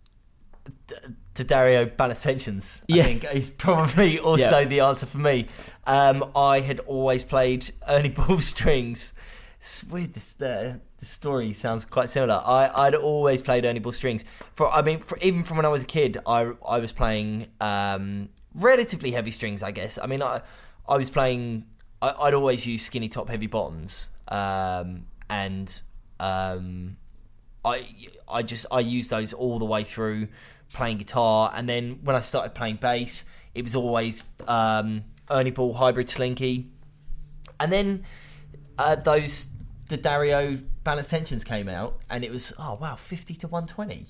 Speaker 6: to Dario Balance Tensions, I
Speaker 4: Yeah.
Speaker 6: think is probably also
Speaker 4: Yeah.
Speaker 6: the answer for me. Um, I had always played Ernie Ball strings. It's weird. This the the story sounds quite similar. I I'd always played Ernie Ball strings. For I mean, for, even from when I was a kid, I I was playing um, relatively heavy strings. I guess. I mean, I I was playing. I, I'd always use skinny top, heavy bottoms, um, and um, I I just I used those all the way through playing guitar. And then when I started playing bass, it was always um, Ernie Ball hybrid slinky, and then. Uh, those the Dario Balance Tensions came out, and it was oh wow, fifty to one twenty,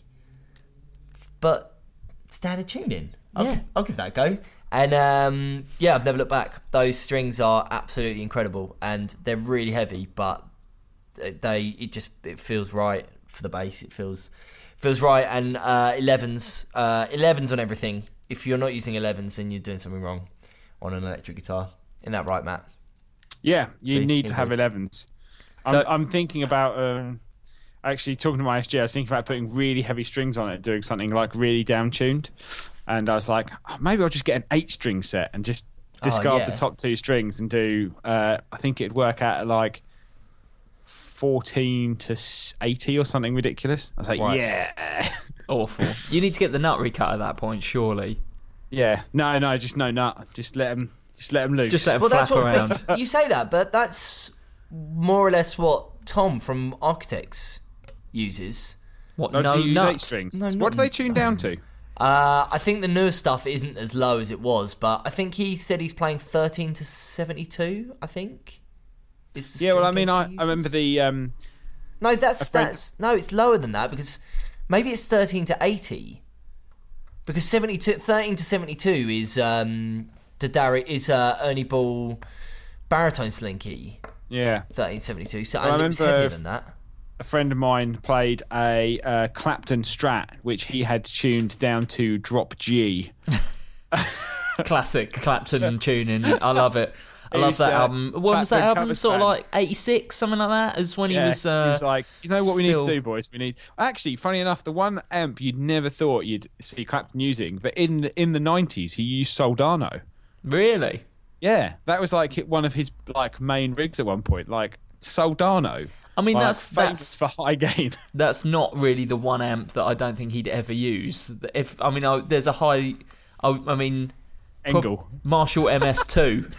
Speaker 6: but standard tuning. I'll,
Speaker 4: Yeah.
Speaker 6: I'll give that a go. And um, yeah, I've never looked back. Those strings are absolutely incredible, and they're really heavy, but they it just it feels right for the bass. It feels feels right, and uh, elevens uh, elevens on everything. If you're not using elevens, then you're doing something wrong on an electric guitar. Isn't that right, Matt?
Speaker 5: Yeah, you
Speaker 6: See,
Speaker 5: need to have
Speaker 6: invoice.
Speaker 5: elevens.
Speaker 4: So-
Speaker 5: I'm, I'm thinking about um, actually talking to my S G. I was thinking about putting really heavy strings on it, doing something like really down tuned. And I was like, oh, maybe I'll just get an eight string set and just discard
Speaker 6: yeah.
Speaker 5: the top two strings and do. Uh, I think it'd work out at like fourteen to eighty or something ridiculous. I was like,
Speaker 4: Right.
Speaker 5: yeah,
Speaker 4: Awful. You need to get the nut recut at that point, surely.
Speaker 5: yeah. No, no, just no nut. Just let them, just let them loose.
Speaker 4: Just let 'em
Speaker 6: Well, that's
Speaker 4: flap
Speaker 6: what
Speaker 4: around.
Speaker 6: but you say that, but that's more or less what Tom from Architects uses.
Speaker 4: What,
Speaker 5: No,
Speaker 4: no
Speaker 5: does he use
Speaker 4: nut?
Speaker 5: eight strings.
Speaker 6: No,
Speaker 5: what
Speaker 6: not-
Speaker 5: do they tune down to?
Speaker 6: Uh, I think the newer stuff isn't as low as it was, but I think he said he's playing thirteen to seventy-two. I think. Is the
Speaker 5: Yeah, well, I
Speaker 6: string
Speaker 5: mean, I,
Speaker 6: gauge he
Speaker 5: I remember
Speaker 6: uses.
Speaker 5: the. Um,
Speaker 6: No, that's
Speaker 5: a friend-
Speaker 6: that's no, it's lower than that because maybe it's thirteen to eighty. Because seventy-two, thirteen to seventy-two is um, the Dari is uh, Ernie Ball baritone slinky.
Speaker 5: yeah.
Speaker 6: thirteen seventy-two. So
Speaker 5: Well, I
Speaker 6: and it was
Speaker 5: remember
Speaker 6: heavier
Speaker 5: if-
Speaker 6: than that.
Speaker 5: A friend of mine played a uh, Clapton Strat, which he had tuned down to drop G.
Speaker 4: Classic Clapton tuning. I love it. I
Speaker 5: He
Speaker 4: love
Speaker 5: was,
Speaker 4: that
Speaker 5: uh,
Speaker 4: album. When was that
Speaker 5: Clapton
Speaker 4: album?
Speaker 5: covers
Speaker 4: Sort of
Speaker 5: band.
Speaker 4: like eighty-six, something like that? Is when
Speaker 5: Yeah,
Speaker 4: he was. Uh,
Speaker 5: he was like, you know what we need to
Speaker 4: still-
Speaker 5: do, boys? We need. Actually, funny enough, the one amp you'd never thought you'd see Clapton using, but in the in the nineties, he used Soldano.
Speaker 4: Really?
Speaker 5: Yeah, that was like one of his like main rigs at one point, like Soldano.
Speaker 4: I mean,
Speaker 5: Like,
Speaker 4: that's
Speaker 5: famous
Speaker 4: that's
Speaker 5: for high gain.
Speaker 4: that's not really the one amp that I don't think he'd ever use. If I mean, I, there's a high. I, I mean, prob-
Speaker 5: Engel.
Speaker 4: Marshall M S two.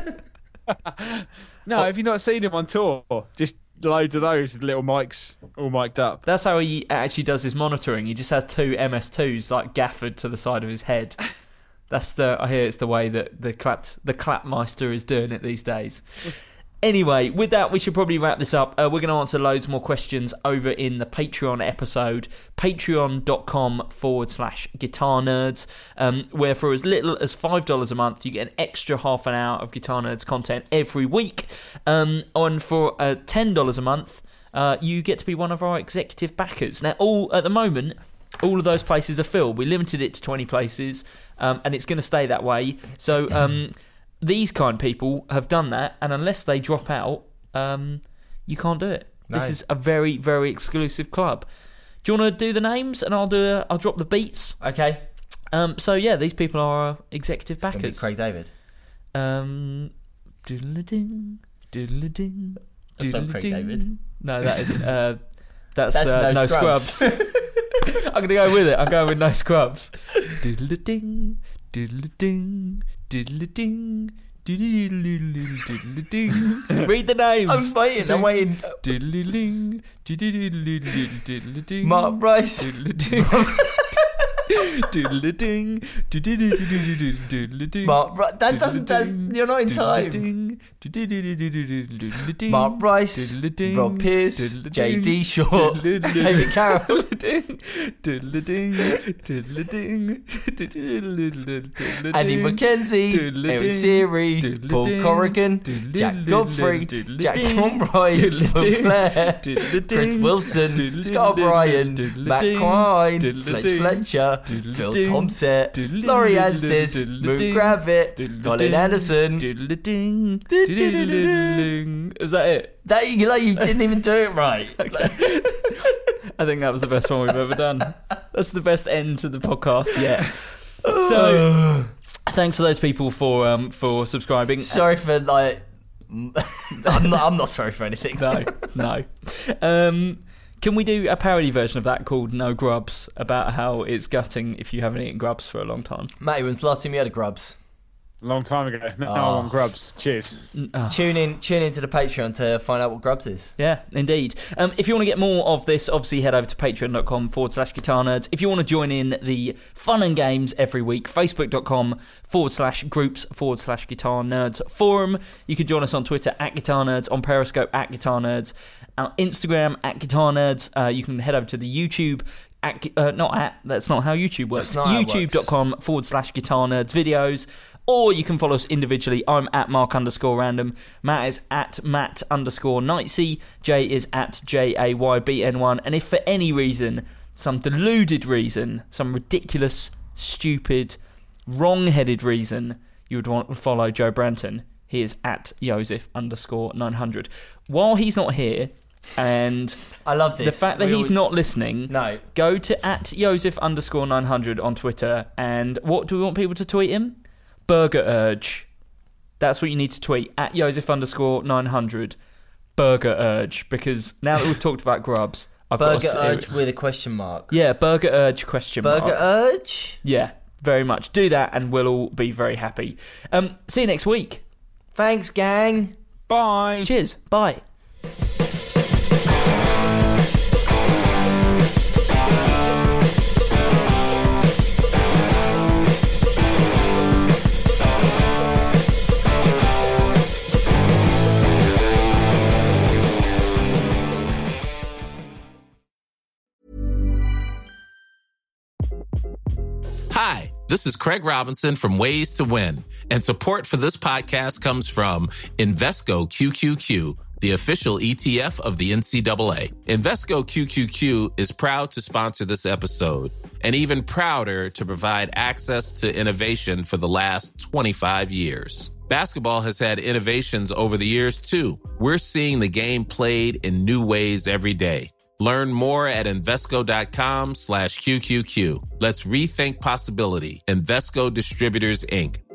Speaker 5: No, have you not seen him on tour? Just loads of those with little mics all mic'd up.
Speaker 4: That's how he actually does his monitoring. He just has two M S twos like gaffered to the side of his head. That's the. I hear it's the way that the clapped the Clapmeister is doing it these days. Anyway, with that, we should probably wrap this up. Uh, we're going to answer loads more questions over in the Patreon episode, patreon.com forward slash guitar nerds, um, where for as little as five dollars a month, you get an extra half an hour of Guitar Nerds content every week. Um, and for uh, ten dollars a month, uh, you get to be one of our executive backers. Now, all at the moment, all of those places are filled. We limited it to twenty places, um, and it's going to stay that way. So... Um, these kind of people have done that, and unless they drop out, um, you can't do it.
Speaker 6: No.
Speaker 4: This is a very, very exclusive club. Do you want to do the names, and I'll do. A, I'll drop the beats.
Speaker 6: Okay.
Speaker 4: Um, so yeah, these people are our executive
Speaker 6: Gonna be
Speaker 4: backers.
Speaker 6: Craig David.
Speaker 4: Um, doodle-a-ding, doodle-a-ding,
Speaker 6: That's not Craig
Speaker 4: doodle-a-ding.
Speaker 6: David.
Speaker 4: No, that isn't. Uh, that's
Speaker 6: That's
Speaker 4: uh,
Speaker 6: No
Speaker 4: No
Speaker 6: Scrubs.
Speaker 4: Scrubs. I'm gonna go with it. I'm going with No Scrubs. Doodle-a-ding, doodle-a-ding, doodle-a-ding, Read the names.
Speaker 6: I'm waiting, I'm waiting. Mark Bryce.
Speaker 4: Doodle-ding, doodle-ding,
Speaker 6: Mark Bryce. That doesn't. That's, you're not in time. Mark Bryce, Rob Pearce, J D Short, David Carroll, Andy McKenzie, Eric Seary, Paul Corrigan, Jack Godfrey, Jack Conroy, Claire, Chris Wilson, Scott O'Brien, Matt Quine, Fletch Fletcher, Phil Thompson, Laurie Anstis, Moon Gravett, Colin Anderson.
Speaker 4: Is that it?
Speaker 6: That you, like, you didn't even do it right.
Speaker 4: Okay. I think that was the best one we've ever done. That's the best end to the podcast yet. So, thanks for those people for um for subscribing.
Speaker 6: Sorry for like. I'm not. I'm not sorry for anything.
Speaker 4: No, no. Um. Can we do a parody version of that called No Grubs, about how it's gutting if you haven't eaten grubs for a long time?
Speaker 6: Matty, when's the last time you had a grubs?
Speaker 5: A long time ago. Now
Speaker 6: Oh.
Speaker 5: I want grubs. Cheers.
Speaker 4: Oh.
Speaker 6: Tune in, tune into the Patreon to find out what grubs is.
Speaker 4: Yeah, indeed. Um, if you want to get more of this, obviously head over to patreon.com forward slash guitar nerds. If you want to join in the fun and games every week, facebook.com forward slash groups forward slash guitar nerds forum. You can join us on Twitter at guitar nerds, on Periscope at guitar nerds, on Instagram at guitar nerds. Uh, you can head over to the YouTube. At, uh, not at, that's not how YouTube works. YouTube.com forward slash guitar nerds videos. Or you can follow us individually. I'm at Mark underscore random. Matt is at Matt underscore Knightsey. Jay is at J A Y B N one. And if for any reason, some deluded reason, some ridiculous, stupid, wrong-headed reason, you would want to follow Joe Branton, he is at Joseph underscore nine hundred. While he's not here, and
Speaker 6: I love this.
Speaker 4: the fact that
Speaker 6: We
Speaker 4: he's
Speaker 6: all-
Speaker 4: not listening,
Speaker 6: No.
Speaker 4: go to at Joseph underscore nine hundred on Twitter. And what do we want people to tweet him? Burger Urge. That's what you need to tweet. At Joseph underscore nine hundred. Burger Urge. Because now that we've talked about grubs, I've
Speaker 6: Burger
Speaker 4: got a,
Speaker 6: Urge with a question mark.
Speaker 4: Yeah, Burger Urge question
Speaker 6: Burger
Speaker 4: mark.
Speaker 6: Urge?
Speaker 4: Yeah, very much. Do that and we'll all be very happy. Um, see you next week.
Speaker 6: Thanks, gang.
Speaker 5: Bye.
Speaker 4: Cheers. Bye.
Speaker 9: Hi, this is Craig Robinson from Ways to Win, and support for this podcast comes from Invesco Q Q Q, the official E T F of the N C double A. Invesco Q Q Q is proud to sponsor this episode, and even prouder to provide access to innovation for the last twenty-five years. Basketball has had innovations over the years, too. We're seeing the game played in new ways every day. Learn more at Invesco.com slash QQQ. Let's rethink possibility. Invesco Distributors, Incorporated.